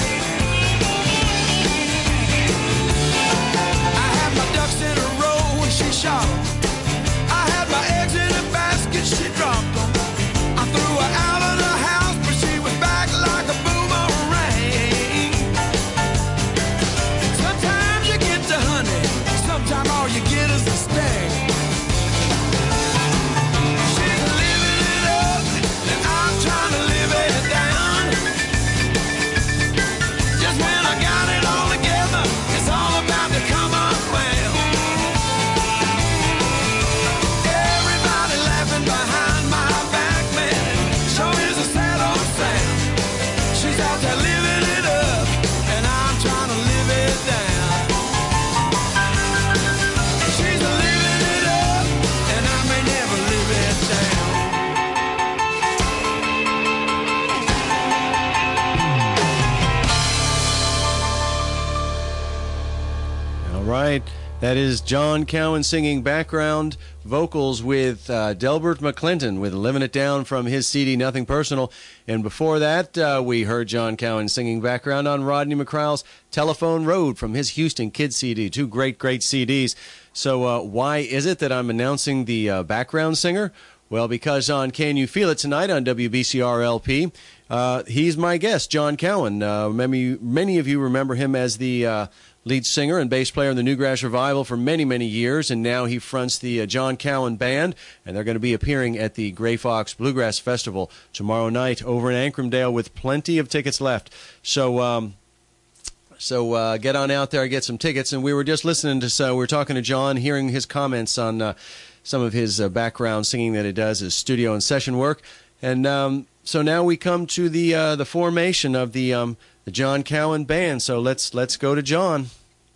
I had my ducks in a row when she shot 'em. I had my eggs in a basket, she dropped them. I threw her out of the house, but she was back like a boomerang. Sometimes you get the honey, sometimes all you get is the sting. She's living it up, and I'm trying to live it down. Just when I got it all together, it's all about to come unwound. Everybody laughing behind my back, man, it sure is a sad old sound. She's out there living it up, and I'm trying to live it down. She's living it up, and I may never live it down. All right. That is John Cowan singing background vocals with uh, Delbert McClinton with Living It Down from his C D Nothing Personal. And before that, uh, we heard John Cowan singing background on Rodney McCrowell's Telephone Road from his Houston Kids C D. Two great, great C Ds. So uh, why is it that I'm announcing the uh, background singer? Well, because on Can You Feel It tonight on W B C R L P, uh, he's my guest, John Cowan. Uh, many, many of you remember him as the uh, lead singer and bass player in the Newgrass Revival for many, many years, and now he fronts the uh, John Cowan Band, and they're going to be appearing at the Gray Fox Bluegrass Festival tomorrow night over in Ancrumdale with plenty of tickets left. So, um, so uh, get on out there and get some tickets. And we were just listening to, so we were talking to John, hearing his comments on uh, some of his uh, background singing that he does, his studio and session work, and um, so now we come to the uh, the formation of the um, the John Cowan Band. So let's let's go to John.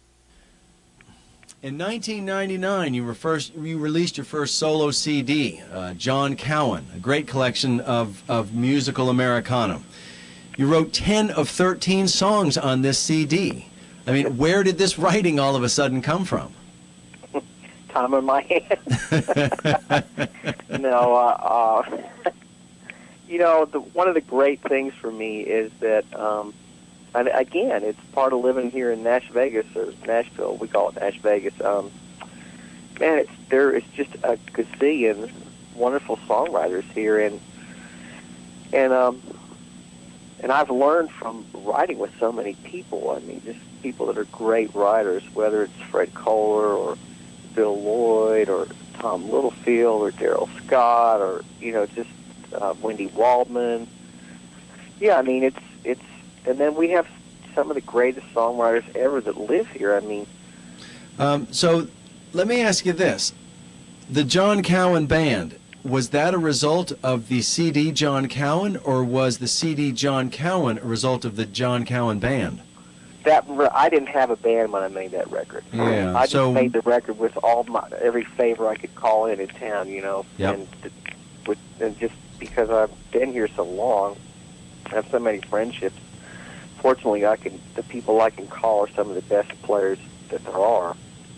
In nineteen ninety-nine, you, first, you released your first solo C D, uh, John Cowan, a great collection of, of musical Americana. You wrote ten of thirteen songs on this C D. I mean, where did this writing all of a sudden come from? Time in my hand. no, uh, uh, you know, the, one of the great things for me is that, um, and again, it's part of living here in Nash Vegas, or Nashville. We call it Nash Vegas. Um, man, it's there. It's just a gazillion wonderful songwriters here, and and um, and I've learned from writing with so many people. I mean, just people that are great writers, whether it's Fred Kohler or Bill Lloyd or Tom Littlefield or Daryl Scott or, you know, just uh, Wendy Waldman. Yeah, I mean, it's, it's, and then we have some of the greatest songwriters ever that live here. I mean. Um, so let me ask you this. The John Cowan Band, was that a result of the C D John Cowan, or was the C D John Cowan a result of the John Cowan Band? That I didn't have a band when I made that record. Yeah, I just so, made the record with all my every favor I could call in in town, you know, yep. and, with, and just because I've been here so long, I have so many friendships. Fortunately, I can the people I can call are some of the best players that there are.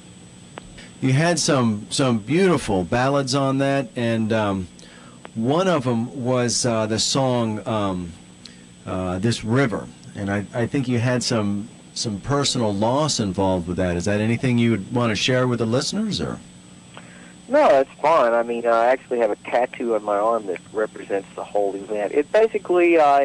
You had some some beautiful ballads on that, and um, one of them was uh, the song um, uh, "This River." And I, I think you had some some personal loss involved with that. Is that anything you would want to share with the listeners, or? No, that's fine. I mean, I actually have a tattoo on my arm that represents the whole event. It basically, I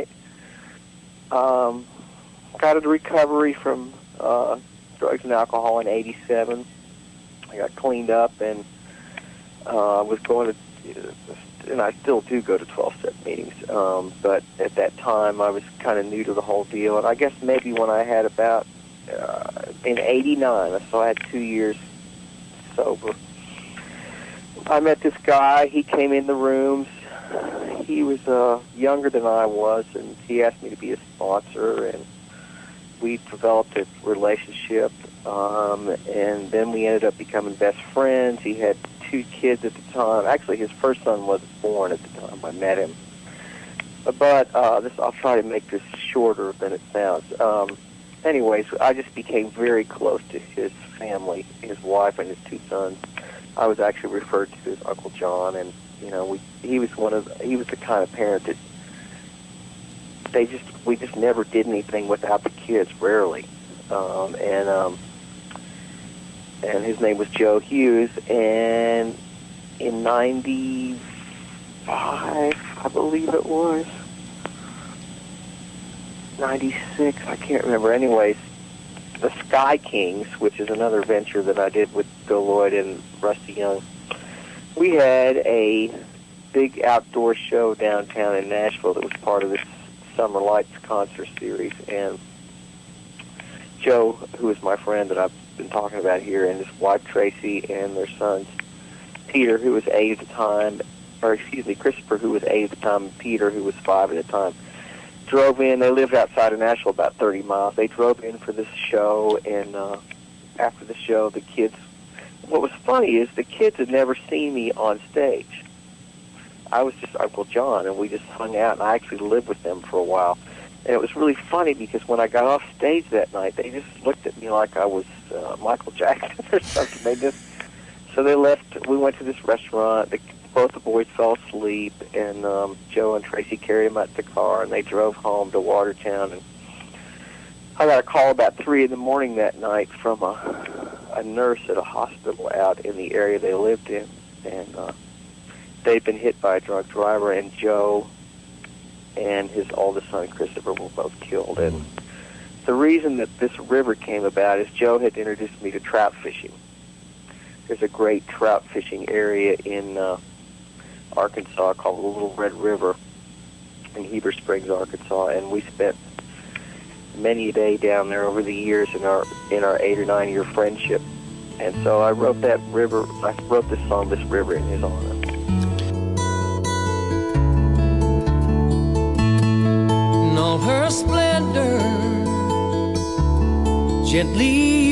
um, got a recovery from uh, drugs and alcohol in eighty-seven. I got cleaned up and uh, was going to, and I still do go to twelve-step meetings, um, but at that time I was kind of new to the whole deal, and I guess maybe when I had about, uh, in eighty-nine, so I had two years sober, I met this guy. He came in the rooms. He was uh, younger than I was, and he asked me to be a sponsor, and we developed a relationship, um, and then we ended up becoming best friends. He had two kids at the time. Actually, his first son wasn't born at the time I met him. But uh, this, I'll try to make this shorter than it sounds. Um, anyways, I just became very close to his family, his wife and his two sons. I was actually referred to as Uncle John, and you know, we he was one of he was the kind of parent that they just we just never did anything without the kids, rarely. Um, and um, and his name was Joe Hughes, and in ninety-five, I believe it was, ninety-six, I can't remember. Anyways, the Sky Kings, which is another venture that I did with Bill Lloyd and Rusty Young, we had a big outdoor show downtown in Nashville that was part of this Summer Lights concert series, and Joe, who is my friend that I've been talking about here, and his wife Tracy and their sons, Peter, who was eight at the time, or excuse me, Christopher, who was eight at the time, and Peter, who was five at the time, drove in. They lived outside of Nashville, about thirty miles. They drove in for this show, and uh, after the show, the kids, what was funny is the kids had never seen me on stage. I was just Uncle John, and we just hung out, and I actually lived with them for a while. And it was really funny because when I got off stage that night, they just looked at me like I was uh, Michael Jackson or something. They just, so they left. We went to this restaurant. The, both the boys fell asleep, and um, Joe and Tracy carried them out to the car, and they drove home to Watertown. And I got a call about three in the morning that night from a, a nurse at a hospital out in the area they lived in, and uh, they'd been hit by a drunk driver, and Joe and his oldest son, Christopher, were both killed. And the reason that this river came about is Joe had introduced me to trout fishing. There's a great trout fishing area in uh, Arkansas called the Little Red River in Heber Springs, Arkansas, and we spent many a day down there over the years in our in our eight or nine year friendship. And so I wrote that river, I wrote this song, This River, in his honor. In all her splendor, gently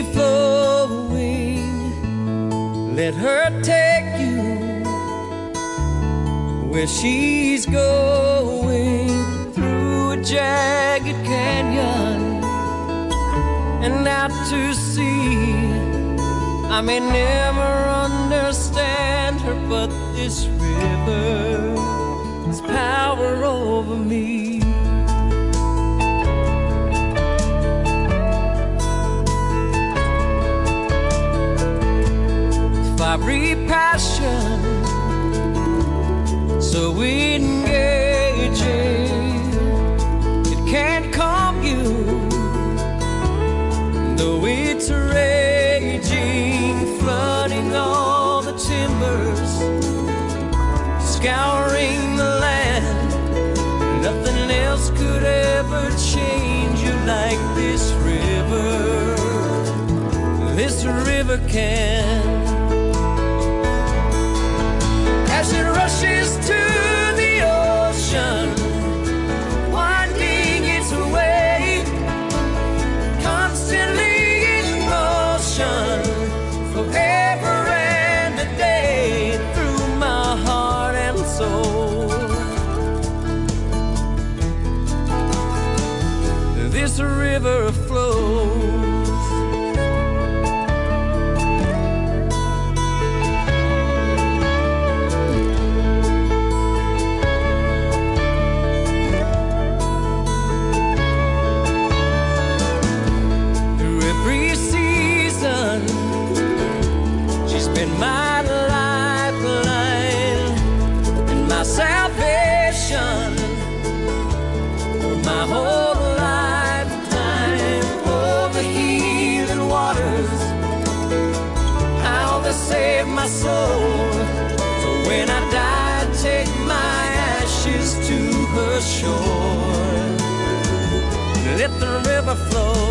flowing, let her take you where she's going, through a jagged canyon and out to sea. I may never understand her, but this river has power over me. Fiery passion like this river, this river can. As it rushes to the ocean, winding its way, constantly in motion, forever and a day, through my heart and soul. This river flows. Through every season, she's been my lifeline and my salvation for my whole lifetime. Oh, the healing waters, how they save my soul. So when I die, take my ashes to her shore. Let the river flow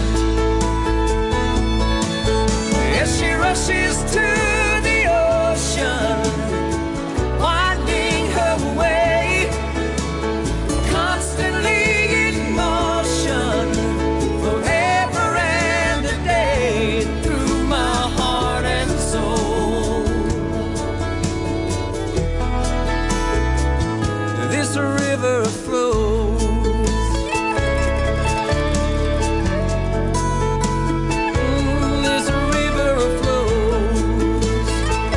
as she rushes to the ocean, winding her way, constantly in motion, forever and a day, through my heart and soul. This river flows. Mm, this river flows.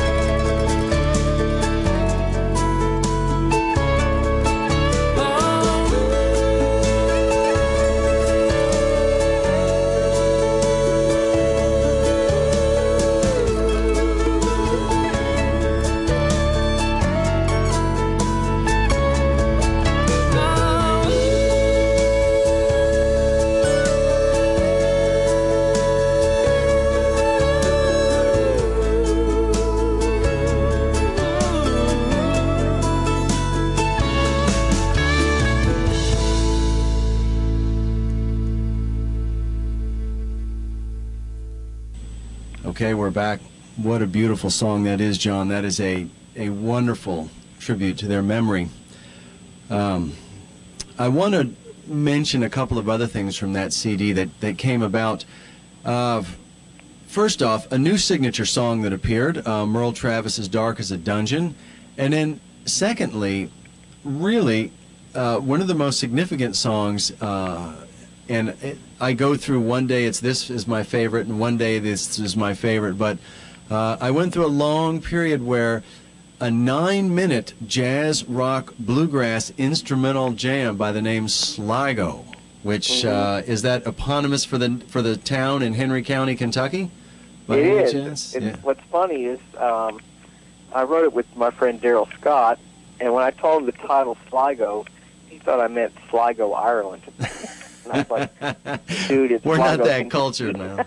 Okay, we're back. What a beautiful song that is, John. That is a, a wonderful tribute to their memory. Um, I want to mention a couple of other things from that C D that, that came about. Uh, first off, a new signature song that appeared, uh, Merle Travis's Dark as a Dungeon. And then, secondly, really, uh, one of the most significant songs, uh, and it, I go through one day it's this is my favorite and one day this is my favorite, but uh, I went through a long period where a nine-minute jazz rock bluegrass instrumental jam by the name Sligo, which mm-hmm. uh, is that eponymous for the for the town in Henry County, Kentucky? It is. It's, yeah. What's funny is um, I wrote it with my friend Daryl Scott, and when I told him the title Sligo, he thought I meant Sligo, Ireland. And I was like, dude, it's We're Sligo, not that cultured now.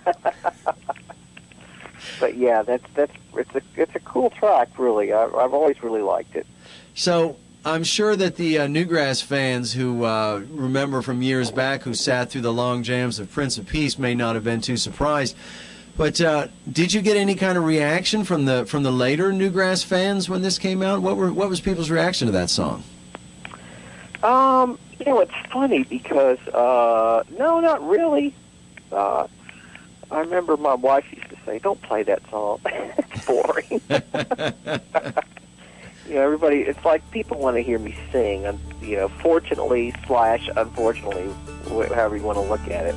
But yeah, that's that's it's a it's a cool track, really. I, I've always really liked it. So I'm sure that the uh, Newgrass fans who uh, remember from years back, who sat through the long jams of Prince of Peace, may not have been too surprised. But uh, did you get any kind of reaction from the from the later Newgrass fans when this came out? What were what was people's reaction to that song? Um, you know, it's funny because uh, no, not really. Uh, I remember my wife used to say, "Don't play that song; it's boring." You know, everybody. It's like people want to hear me sing, and you know, fortunately slash unfortunately, however you want to look at it.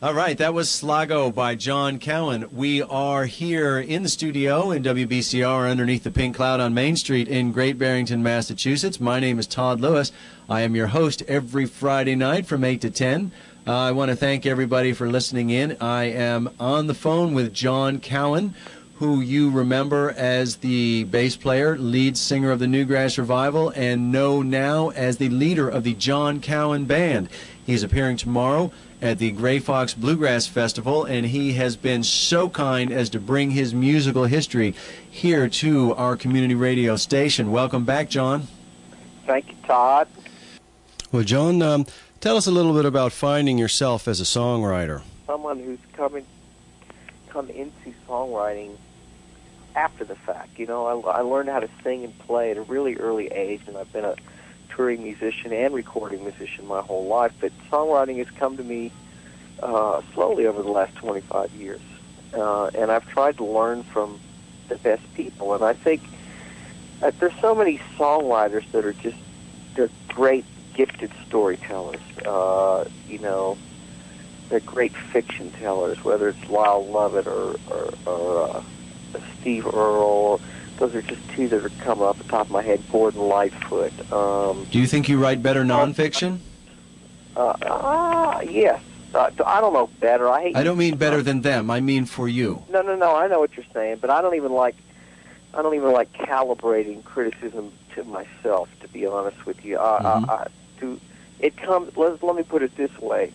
All right, that was Slago by John Cowan. We are here in the studio in W B C R underneath the pink cloud on Main Street in Great Barrington, Massachusetts. My name is Todd Lewis. I am your host every Friday night from eight to ten. Uh, I want to thank everybody for listening in. I am on the phone with John Cowan, who you remember as the bass player, lead singer of the Newgrass Revival, and know now as the leader of the John Cowan Band. He's appearing tomorrow at the Gray Fox Bluegrass Festival, and he has been so kind as to bring his musical history here to our community radio station. Welcome back, John. Thank you, Todd. Well, John, um, tell us a little bit about finding yourself as a songwriter. Someone who's coming, come into songwriting after the fact. You know, I, I learned how to sing and play at a really early age, and I've been a touring musician and recording musician my whole life, but songwriting has come to me uh, slowly over the last twenty-five years. Uh, and I've tried to learn from the best people, and I think that there's so many songwriters that are just, they're great, gifted storytellers. Uh, you know, they're great fiction tellers, whether it's Lyle Lovett or, or, or uh, Steve Earle. Those are just two that are coming off the top of my head. Gordon Lightfoot. Um, Do you think you write better nonfiction? Uh, uh, yes. Uh, I don't know better. I hate. I don't mean better than them. I mean for you. No, no, no. I know what you're saying, but I don't even like. I don't even like calibrating criticism to myself. To be honest with you, uh, Mm-hmm. I, I, to it comes. Let, let me put it this way.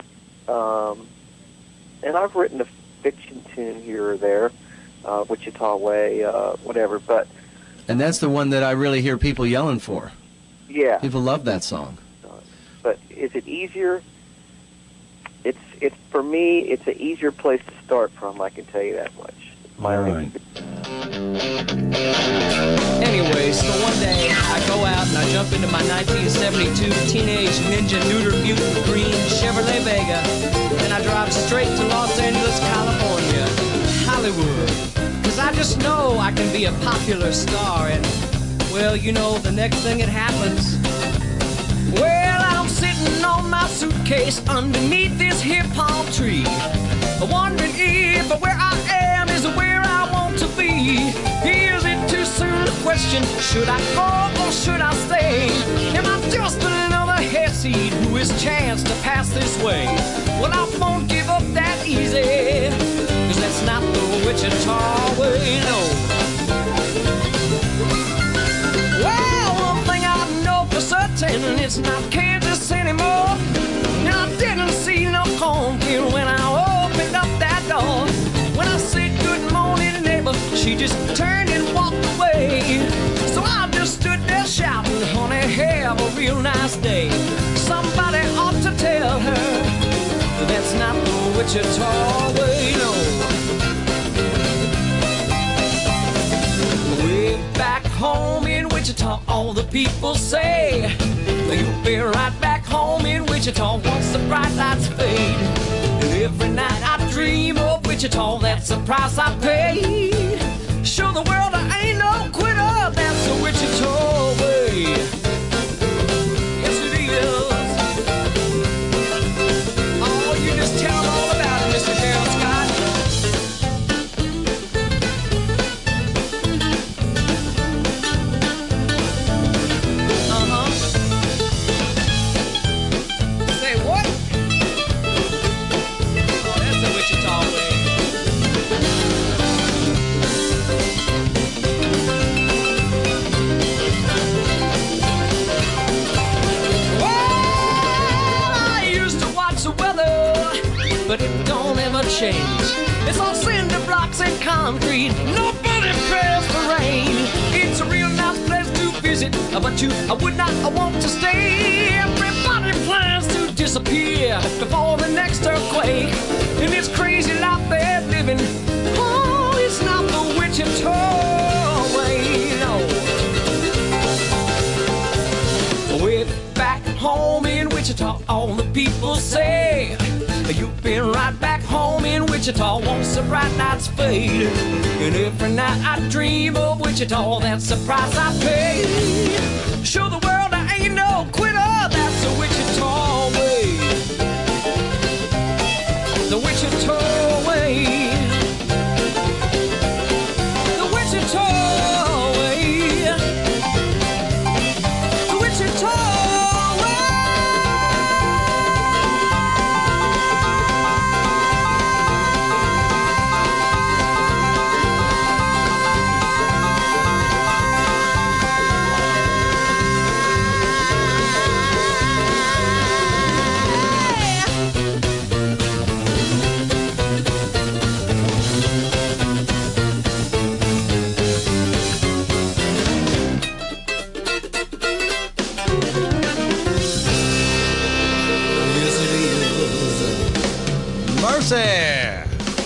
Um, and I've written a fiction tune here or there. Uh, Wichita Way, uh, whatever, but... And that's the one that I really hear people yelling for. Yeah. People love that song. But is it easier? It's, it's for me, it's an easier place to start from, I can tell you that much. My All right. Anyway, so one day I go out and I jump into my nineteen seventy-two Teenage Ninja Neuter Mutant Green Chevrolet Vega, and I drive straight to Los Angeles, California, Hollywood. Cause I just know I can be a popular star, and, well, you know, the next thing that happens, well, I'm sitting on my suitcase underneath this here palm tree, wondering if where I am is where I want to be. Is it too soon to question, should I go or should I stay? Am I just another hayseed who is chanced to pass this way? Well, I won't give up that easy, cause that's not the Wichita way, no. Well, one thing I know for certain, it's not Kansas anymore. And I didn't see no cornfield when I opened up that door. When I said good morning, neighbor, she just turned and walked away. So I just stood there shouting, honey, have a real nice day. Somebody ought to tell her that's not the Wichita way, no. Way back home in Wichita, all the people say you'll be right back home in Wichita once the bright lights fade. And every night I dream of Wichita, that's the price I paid. Show the world I ain't no quitter, that's the Wichita way. Yes it is. Oh, you just tell them all about it, Mister Harold Scott. Uh-huh. Say what? Oh, that's the Wichita way. But it don't ever change. It's all cinder blocks and concrete. Nobody prays for rain. It's a real nice place to visit, but you, I would not, I want to stay. Everybody plans to disappear before the next earthquake. In this crazy life they're living, oh, it's not the Wichita way, no. Way back home in Wichita, all the people say you've been right back home in Wichita once the bright nights fade. And every night I dream of Wichita, that's the price I pay. Show the world I ain't no quitter, that's the Wichita way. The Posse.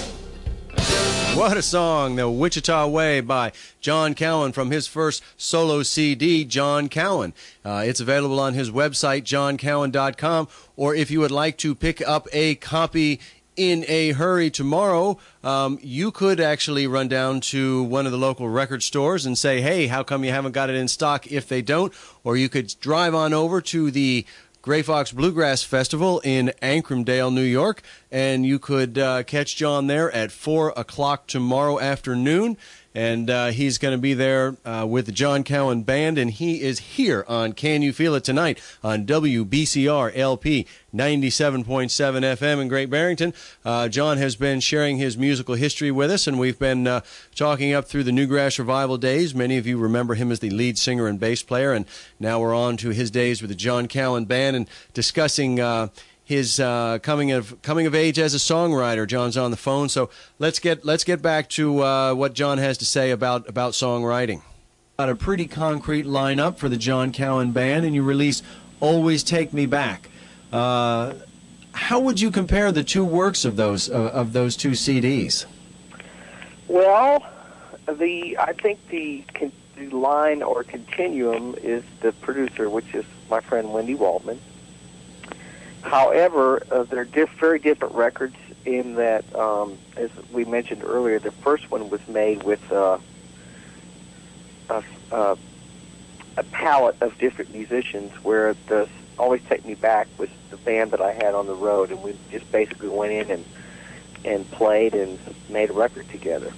What a song, The Wichita Way by John Cowan from his first solo C D, John Cowan. Uh, it's available on his website, john cowan dot com, or if you would like to pick up a copy in a hurry tomorrow, um, you could actually run down to one of the local record stores and say, hey, how come you haven't got it in stock if they don't? Or you could drive on over to the Gray Fox Bluegrass Festival in Ancrumdale, New York, and you could uh, catch John there at four o'clock tomorrow afternoon. And uh, he's going to be there uh, with the John Cowan Band, and he is here on Can You Feel It Tonight on W B C R L P ninety-seven point seven F M in Great Barrington. Uh, John has been sharing his musical history with us, and we've been uh, talking up through the Newgrass Revival days. Many of you remember him as the lead singer and bass player, and now we're on to his days with the John Cowan Band and discussing uh, his uh, coming of coming of age as a songwriter. John's on the phone, so let's get let's get back to uh, what John has to say about about songwriting. Got a pretty concrete lineup for the John Cowan Band, and you release "Always Take Me Back." Uh, how would you compare the two works of those uh, of those two C Ds? Well, the I think the, con- the line or continuum is the producer, which is my friend Wendy Waldman. However, uh, they're diff- very different records in that, um, as we mentioned earlier, the first one was made with uh, a, uh, a palette of different musicians, where the Always Take Me Back was the band that I had on the road, and we just basically went in and and played and made a record together.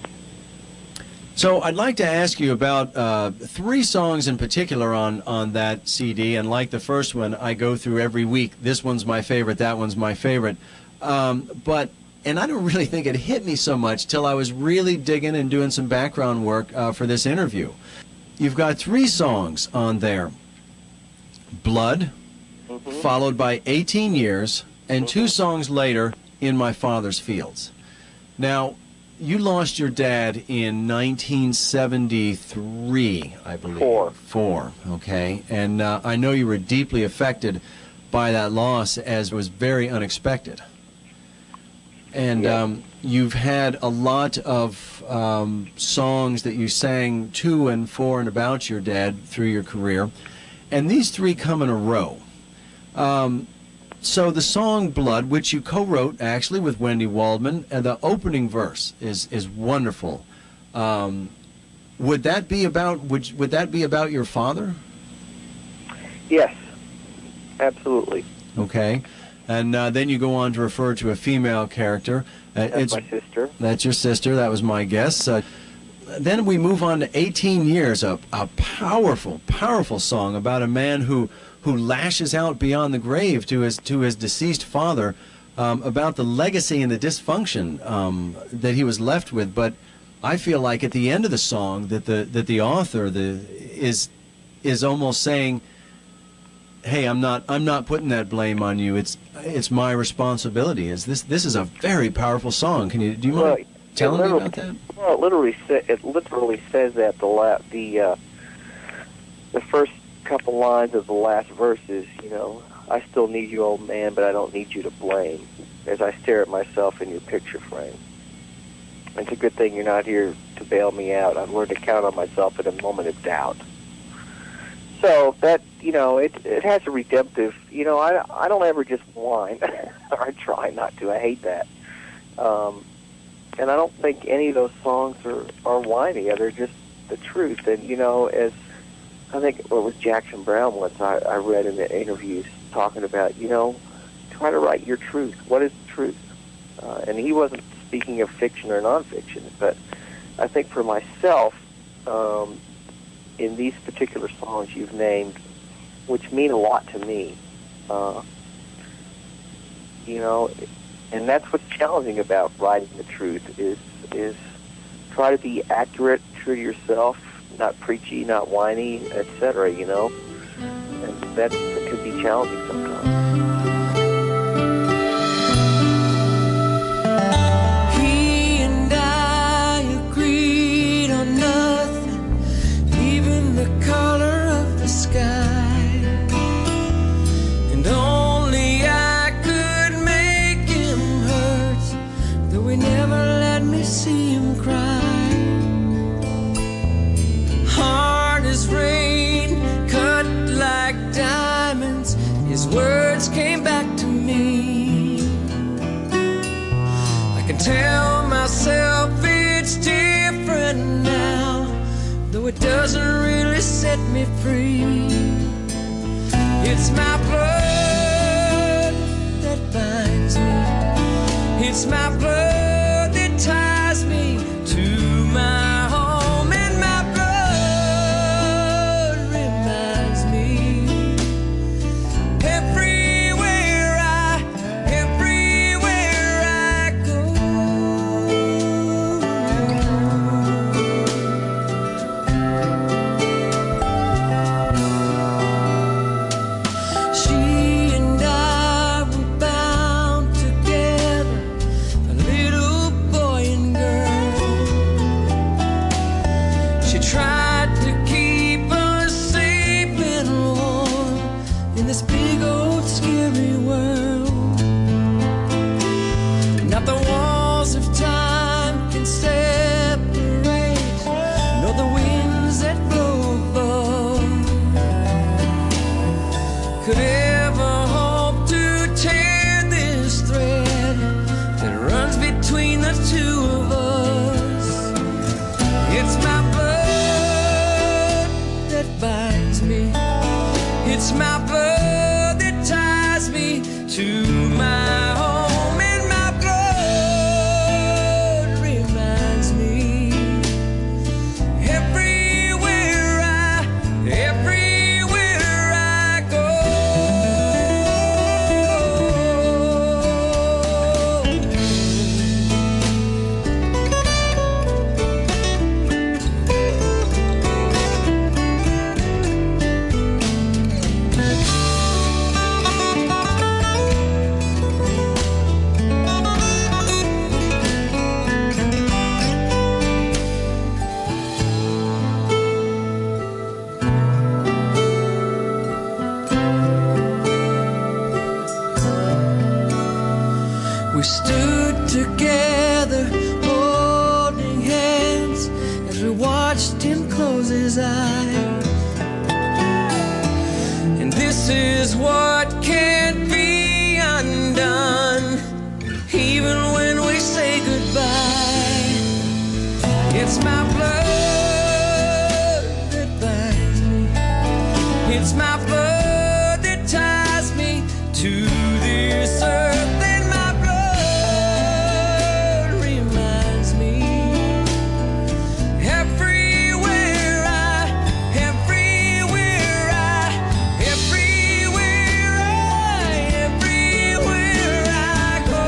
So I'd like to ask you about uh, three songs in particular on, on that C D, and like the first one, I go through every week. This one's my favorite, that one's my favorite. Um, but, and I don't really think it hit me so much till I was really digging and doing some background work uh, for this interview. You've got three songs on there. Blood, mm-hmm. followed by eighteen years, and mm-hmm. two songs later, In My Father's Fields. Now, you lost your dad in nineteen seventy-three, I believe. Four. Four, okay. And uh, I know you were deeply affected by that loss, as was very unexpected. And yeah. um, you've had a lot of um, songs that you sang to and for and about your dad through your career. And these three come in a row. Um, So the song Blood, which you co-wrote actually with Wendy Waldman, and the opening verse is is wonderful. Um, would that be about would would that be about your father? Yes, absolutely. Okay, and uh, then you go on to refer to a female character. Uh, That's it's, my sister. That's your sister. That was my guess. Uh, then we move on to eighteen years, a a powerful, powerful song about a man who. who lashes out beyond the grave to his to his deceased father um, about the legacy and the dysfunction um, that he was left with. But I feel like at the end of the song that the that the author the is is almost saying, "Hey, I'm not I'm not putting that blame on you. It's it's my responsibility." Is this this is a very powerful song? Can you do you well, mind telling me about that? Well, it literally sa- it literally says that the la- the uh, the first couple lines of the last verses, you know, I still need you, old man, but I don't need you to blame, as I stare at myself in your picture frame. It's a good thing you're not here to bail me out. I've learned to count on myself in a moment of doubt. So that, you know, it it has a redemptive, you know, I, I don't ever just whine, or I try not to. I hate that. Um, and I don't think any of those songs are, are whiny. They're just the truth. And, you know, as I think it was Jackson Browne once I, I read in the interviews talking about, you know, try to write your truth. What is the truth? Uh, and he wasn't speaking of fiction or nonfiction, but I think for myself, um, in these particular songs you've named, which mean a lot to me, uh, you know, and that's what's challenging about writing the truth is is try to be accurate, true to yourself, not preachy, not whiny, et cetera, you know? And that, that could be challenging sometimes. He and I agreed on nothing, even the color of the sky. And only I could make him hurt words came back to me. I can tell myself it's different now, though it doesn't really set me free. It's my blood that binds me. It's my blood that ties me to my home, and my blood reminds me everywhere I, everywhere I go. She and I were bound together, a little boy and girl. She tried to keep us safe and warm in this big old scary world. Not the walls of time can separate, nor the winds that blow above could ever hope to tear this thread that runs between the two of us. It's my blood that binds me. It's my blood that ties me to my home, and my blood reminds me everywhere I, everywhere I go. We stood together, holding hands, as we watched him close his eyes. And this is what can't be undone, even when we say goodbye. It's my blood that binds me. It's my blood that ties me to this earth. And my blood reminds me everywhere I, everywhere I, everywhere I, everywhere I go.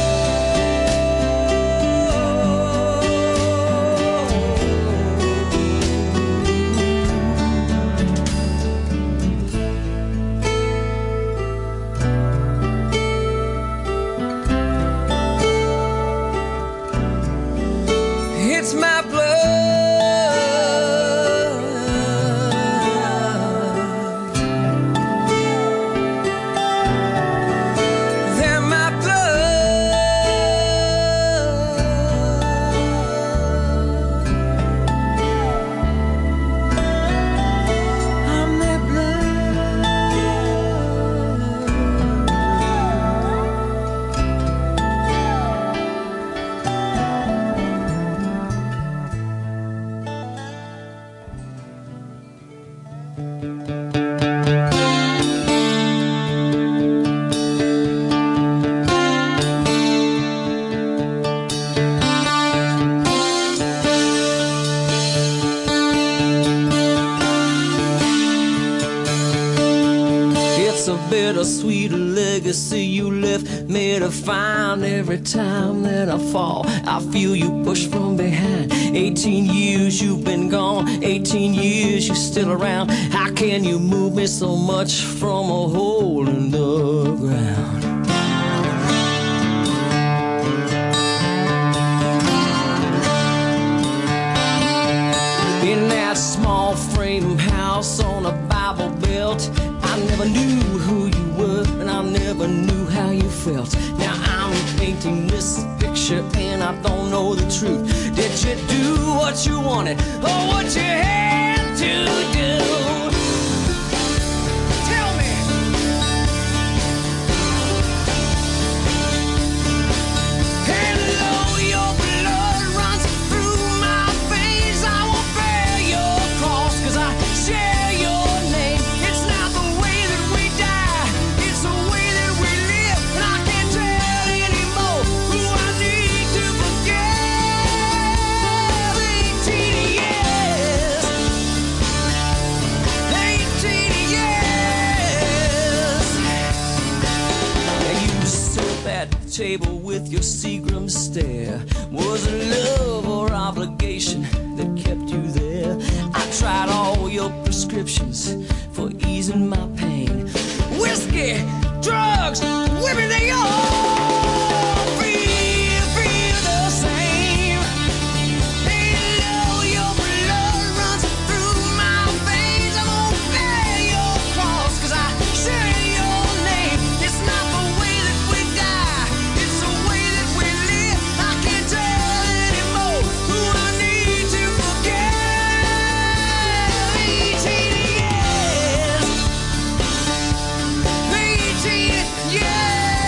It's my blood. They're my blood. I'm their blood. It's a bittersweet legacy you left me to find. Every time that I fall, I feel you push from behind. eighteen years you've been gone, eighteen years you're still around. How can you move me so much from a hole in the ground? In that small frame house on a Bible Belt, I never knew who you were, and I never knew how you felt. Now I'm painting this picture and I don't know the truth. Did you do what you wanted or what you had to do? Tell me. table with your Seagram stare? Was it love or obligation that kept you there? I tried all your prescriptions for easing my pain. Whiskey, drugs, women, they all feel, feel the same. They know your blood runs through my veins. I'm gonna bear your cross, cause I share your name. It's not the way that we die, it's the way that we live. I can't tell anymore who I need to forget. eighteen years, eighteen years.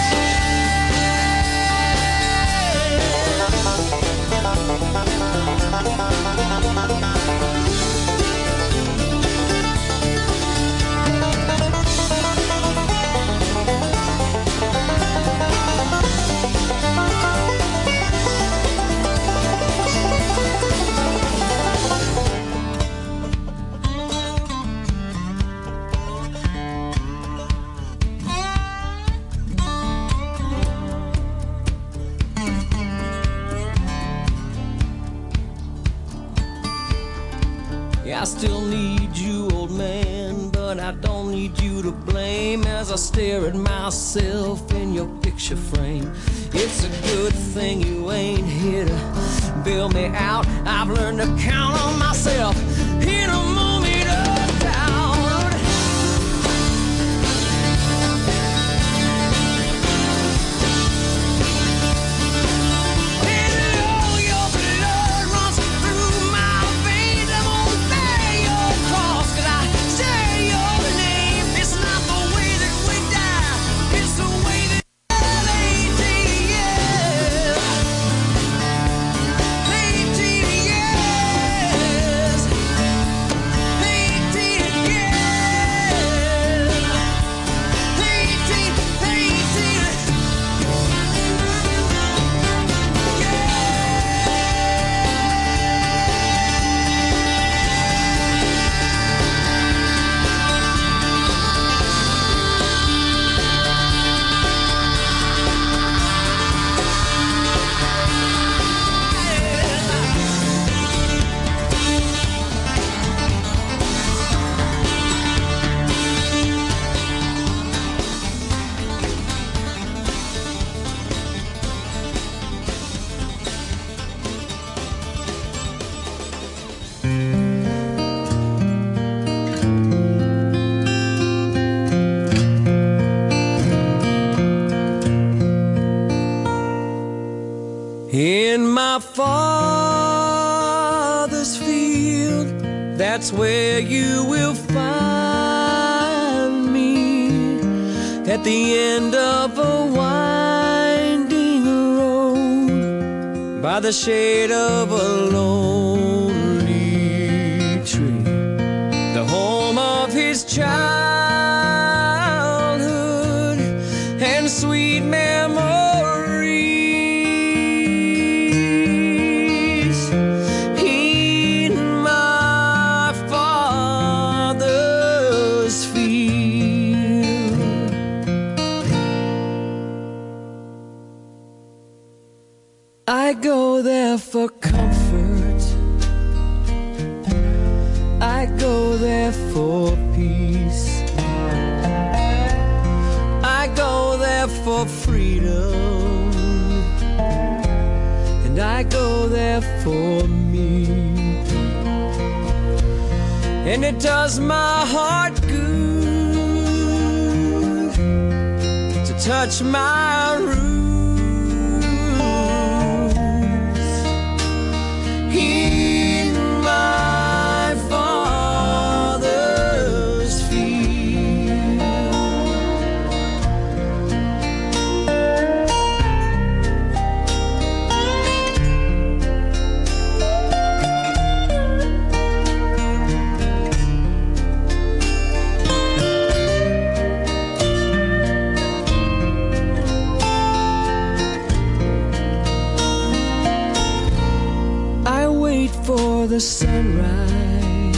I still need you, old man, but I don't need you to blame as I stare at myself in your picture frame. It's a good thing you ain't here to bail me out. I've learned to count on myself in a moment of doubt. And all your blood runs through my veins. I'm gonna bear your cross, cause I share your name. It's not the way that we die, it's the way that eighteen years, eighteen years, eighteen years, eighteen, eighteen. In my father's field, that's where you will find me, at the end of a winding road, by the shade of a lonely tree, the home of his childhood and sweet memories. In my father's field, I go there for comfort, I go there for peace, I go there for freedom, and I go there for me. And it does my heart good to touch my roots in my father's field. For the sunrise,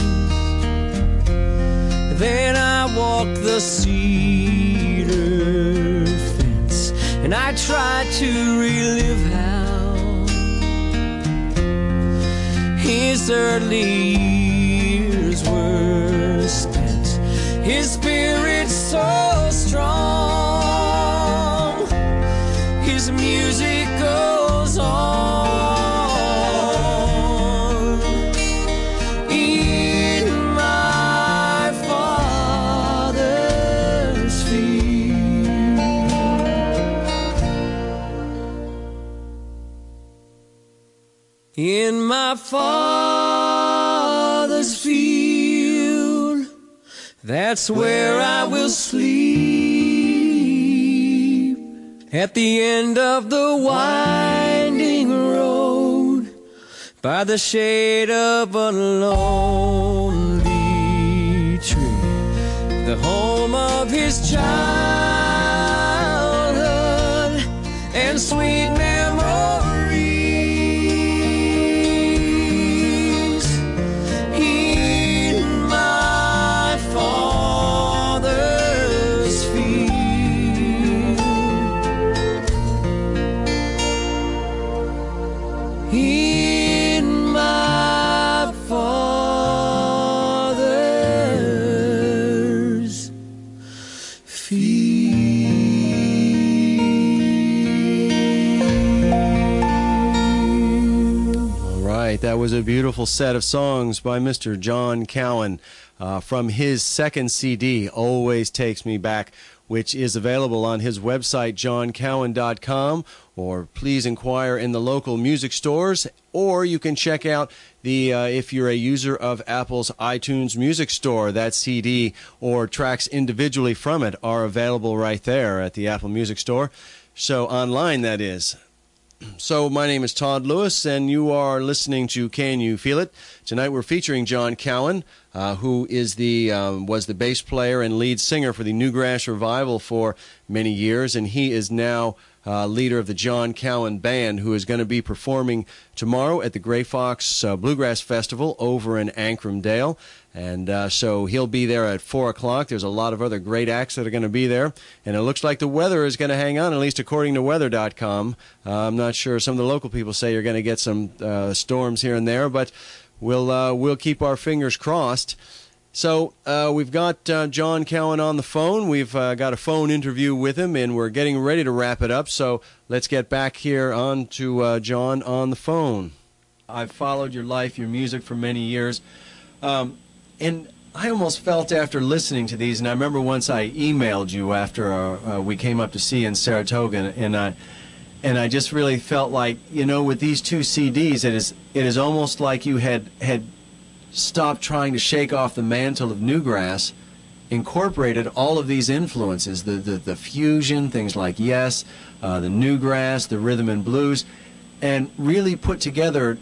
then I walk the cedar fence, and and I try to relive how his early years were spent. His spirit so strong, his music goes on in my Father's field. In my Father's field, that's where I will sleep, at the end of the winding road, by the shade of a lonely tree, the home of his childhood and sweet memories. That was a beautiful set of songs by Mister John Cowan uh, from his second C D, Always Takes Me Back, which is available on his website, john cowan dot com, or please inquire in the local music stores, or you can check out the, uh, if you're a user of Apple's iTunes Music Store, that C D or tracks individually from it are available right there at the Apple Music Store. So online, that is. So my name is Todd Lewis, and you are listening to Can You Feel It? Tonight we're featuring John Cowan, uh, who is the um, was the bass player and lead singer for the Newgrass Revival for many years, and he is now uh, leader of the John Cowan Band, who is going to be performing tomorrow at the Gray Fox uh, Bluegrass Festival over in Ancramdale. And uh, so he'll be there at four o'clock. There's a lot of other great acts that are going to be there. And it looks like the weather is going to hang on, at least according to weather dot com. Uh, I'm not sure. Some of the local people say you're going to get some uh, storms here and there, but we'll, uh, we'll keep our fingers crossed. So uh, we've got uh, John Cowan on the phone. We've uh, got a phone interview with him, and we're getting ready to wrap it up. So let's get back here on to uh, John on the phone. I've followed your life, your music for many years. Um, And I almost felt after listening to these, and I remember once I emailed you after uh, uh, we came up to see you in Saratoga, and I, and I just really felt like, you know, with these two C Ds, it is it is almost like you had had stopped trying to shake off the mantle of Newgrass, incorporated all of these influences, the the, the fusion, things like Yes, uh, the Newgrass, the rhythm and blues, and really put together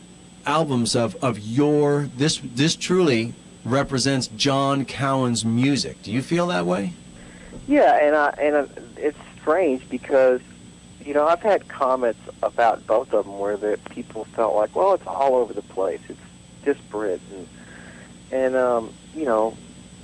albums of of your this this truly represents John Cowan's music. Do you feel that way? Yeah, and I, and I, it's strange because, you know, I've had comments about both of them where the people felt like, well, it's all over the place, it's disparate, and and um, you know,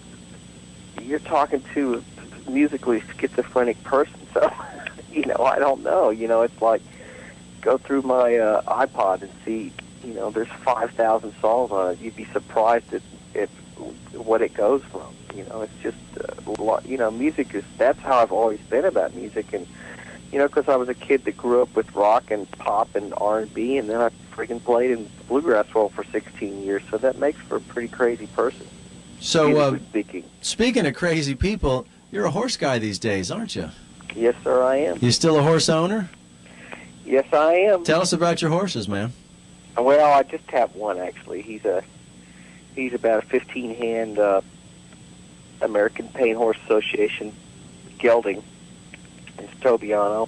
you're talking to a musically schizophrenic person, so you know, I don't know. You know, it's like go through my uh, iPod and see, you know, there's five thousand songs on it. You'd be surprised at, at what it goes from. You know, it's just, uh, you know, music is, that's how I've always been about music. And, you know, because I was a kid that grew up with rock and pop and R and B, and then I freaking played in the bluegrass world for sixteen years, so that makes for a pretty crazy person. So, uh, speaking. speaking of crazy people, you're a horse guy these days, aren't you? Yes, sir, I am. You still a horse owner? Yes, I am. Tell us about your horses, man. Well, I just have one, actually. He's a he's about a fifteen-hand uh, American Paint Horse Association gelding. It's Tobiano.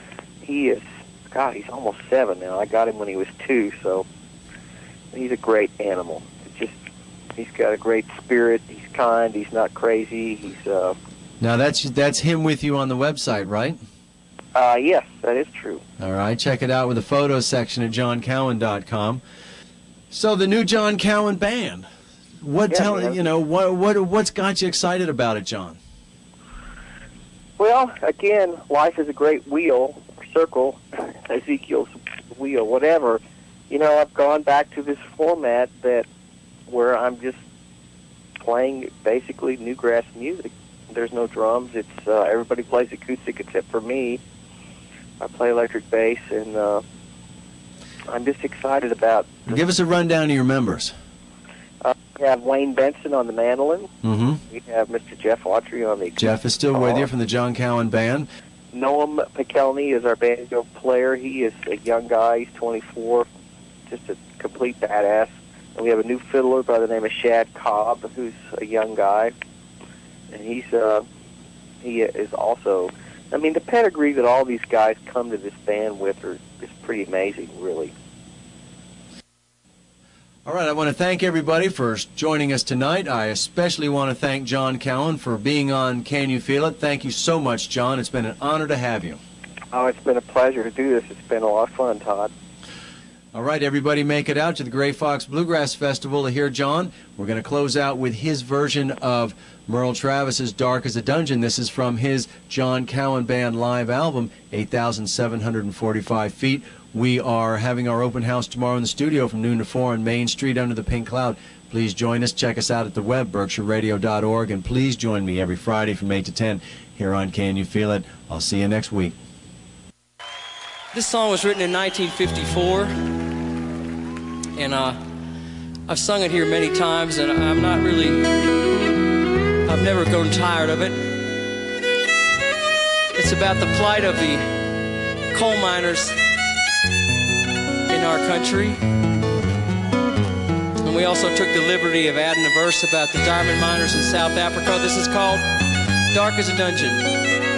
He is, God, he's almost seven now. I got him when he was two, so he's a great animal. It's just, he's got a great spirit. He's kind. He's not crazy. He's uh. Now that's that's him with you on the website, right? Uh, yes, that is true. All right, check it out with the photo section at john cowan dot com. So the new John Cowan Band. What Yeah, tell man. you know what what what's got you excited about it, John? Well, again, life is a great wheel, or circle, Ezekiel's wheel, whatever. You know, I've gone back to this format that where I'm just playing basically newgrass music. There's no drums. It's uh, everybody plays acoustic except for me. I play electric bass, and uh, I'm just excited about. Give us a rundown of your members. Uh, we have Wayne Benson on the mandolin. Mm-hmm. We have Mister Jeff Autry on the Jeff is still with you from the John Cowan Band. Noam McKelney is our banjo player. He is a young guy. He's twenty-four, just a complete badass. And we have a new fiddler by the name of Shad Cobb, who's a young guy. And he's uh, he is also, I mean, the pedigree that all these guys come to this band with are, is pretty amazing, really. All right, I want to thank everybody for joining us tonight. I especially want to thank John Cowan for being on Can You Feel It? Thank you so much, John. It's been an honor to have you. Oh, it's been a pleasure to do this. It's been a lot of fun, Todd. All right, everybody make it out to the Gray Fox Bluegrass Festival to hear John. We're going to close out with his version of Merle Travis's Dark as a Dungeon. This is from his John Cowan Band live album, eight thousand seven hundred forty-five feet. We are having our open house tomorrow in the studio from noon to four on Main Street under the pink cloud. Please join us. Check us out at the web, berkshire radio dot org, and please join me every Friday from eight to ten here on Can You Feel It? I'll see you next week. This song was written in nineteen fifty-four, and uh, I've sung it here many times, and I'm not really, I've never grown tired of it. It's about the plight of the coal miners in our country. And we also took the liberty of adding a verse about the diamond miners in South Africa. This is called Dark as a Dungeon.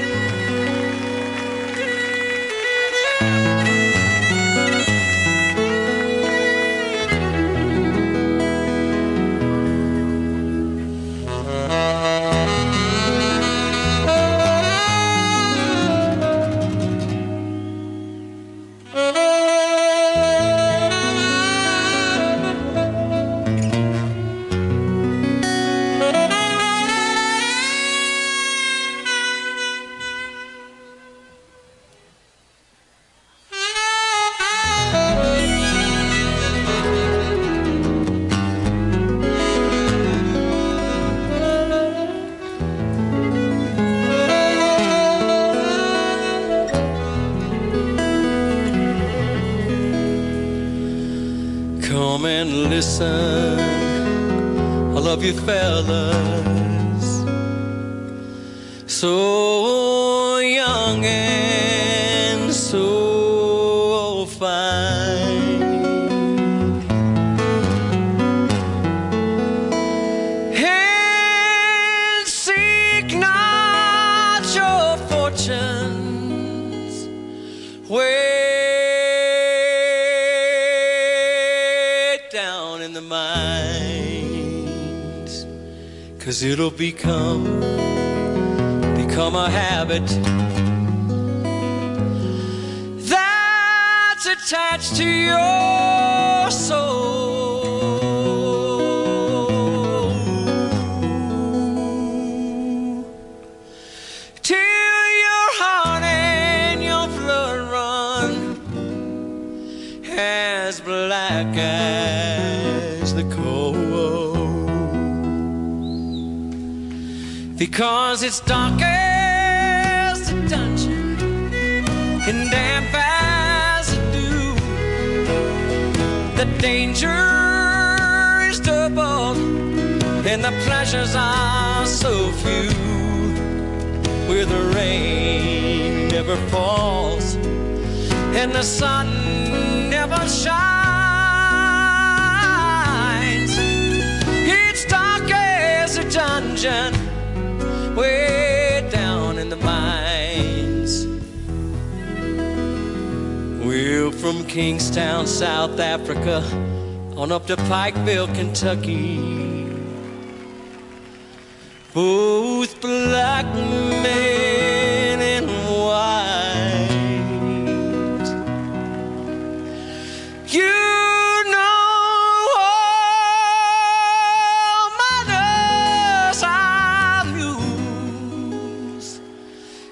Come and listen, I love you fellas, so young and so fine. And seek not your fortunes where in the mines, 'cause it'll become become a habit that's attached to your soul, till your heart and your blood run as black as the coal, because it's dark as a dungeon and damp as a dew. The danger is double and the pleasures are so few, where the rain never falls and the sun never shines. It's dark as a dungeon way down in the mines. We're from Kingstown, South Africa, on up to Pikeville, Kentucky. Both black men and white. You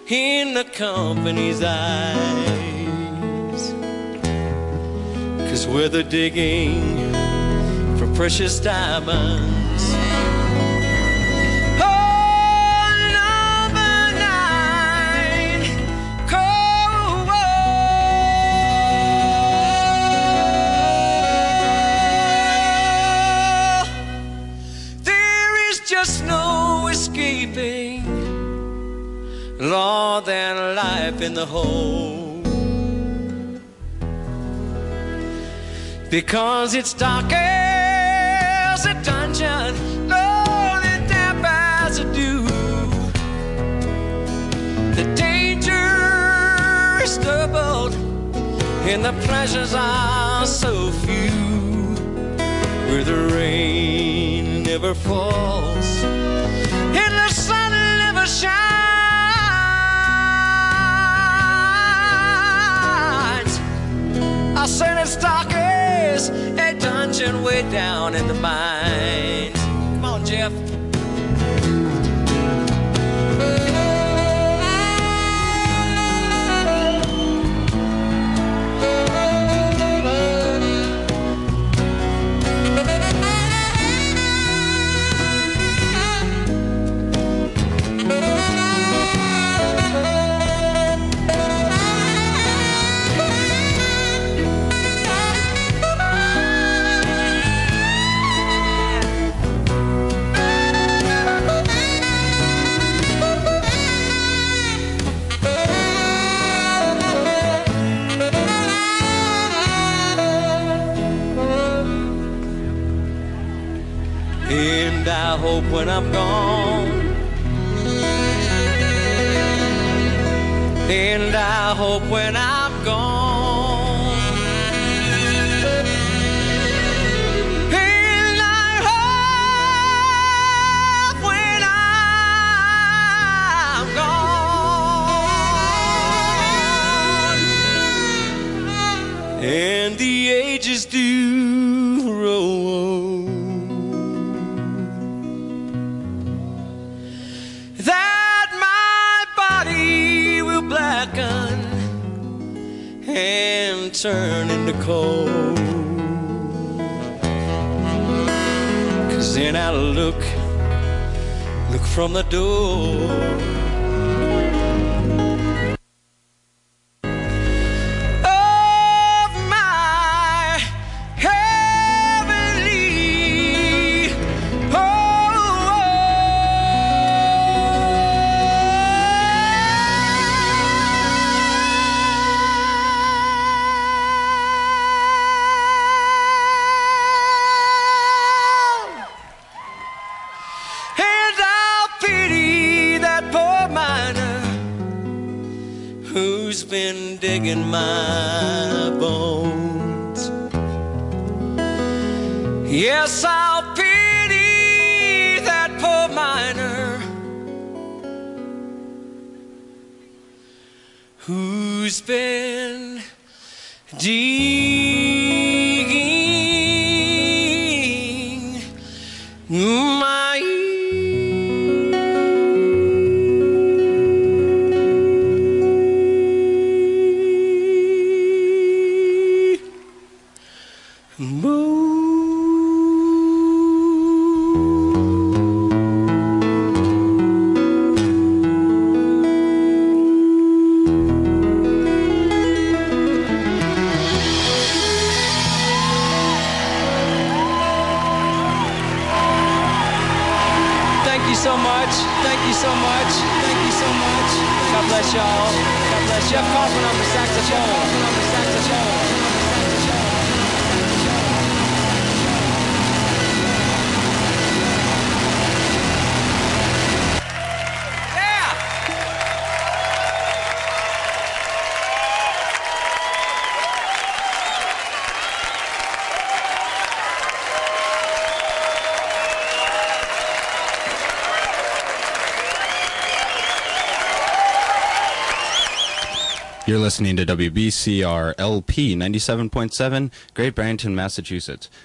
in the company's eyes. 'Cause where they're digging for precious diamonds. Law than life in the hole, because it's dark as a dungeon, lonely damp as a dew. The danger is doubled and the pleasures are so few, where the rain never falls and the sun never shines. I said it's dark as a dungeon way down in the mines. Come on, Jeff. And I hope when I'm gone, and I hope when I'm gone, and I hope when I'm gone, and the ages do roll, that my body will blacken and turn into coal. 'Cause then I'll look, look from the door of my heavenly who's been digging my bones. Yes, I'll pity that poor miner who's been digging my Thank you so much. Thank you so much. Thank you so much. God bless y'all. God bless Jeff Kaufman on the saxophone. On the saxophone. You're listening to W B C R L P ninety-seven point seven, Great Barrington, Massachusetts.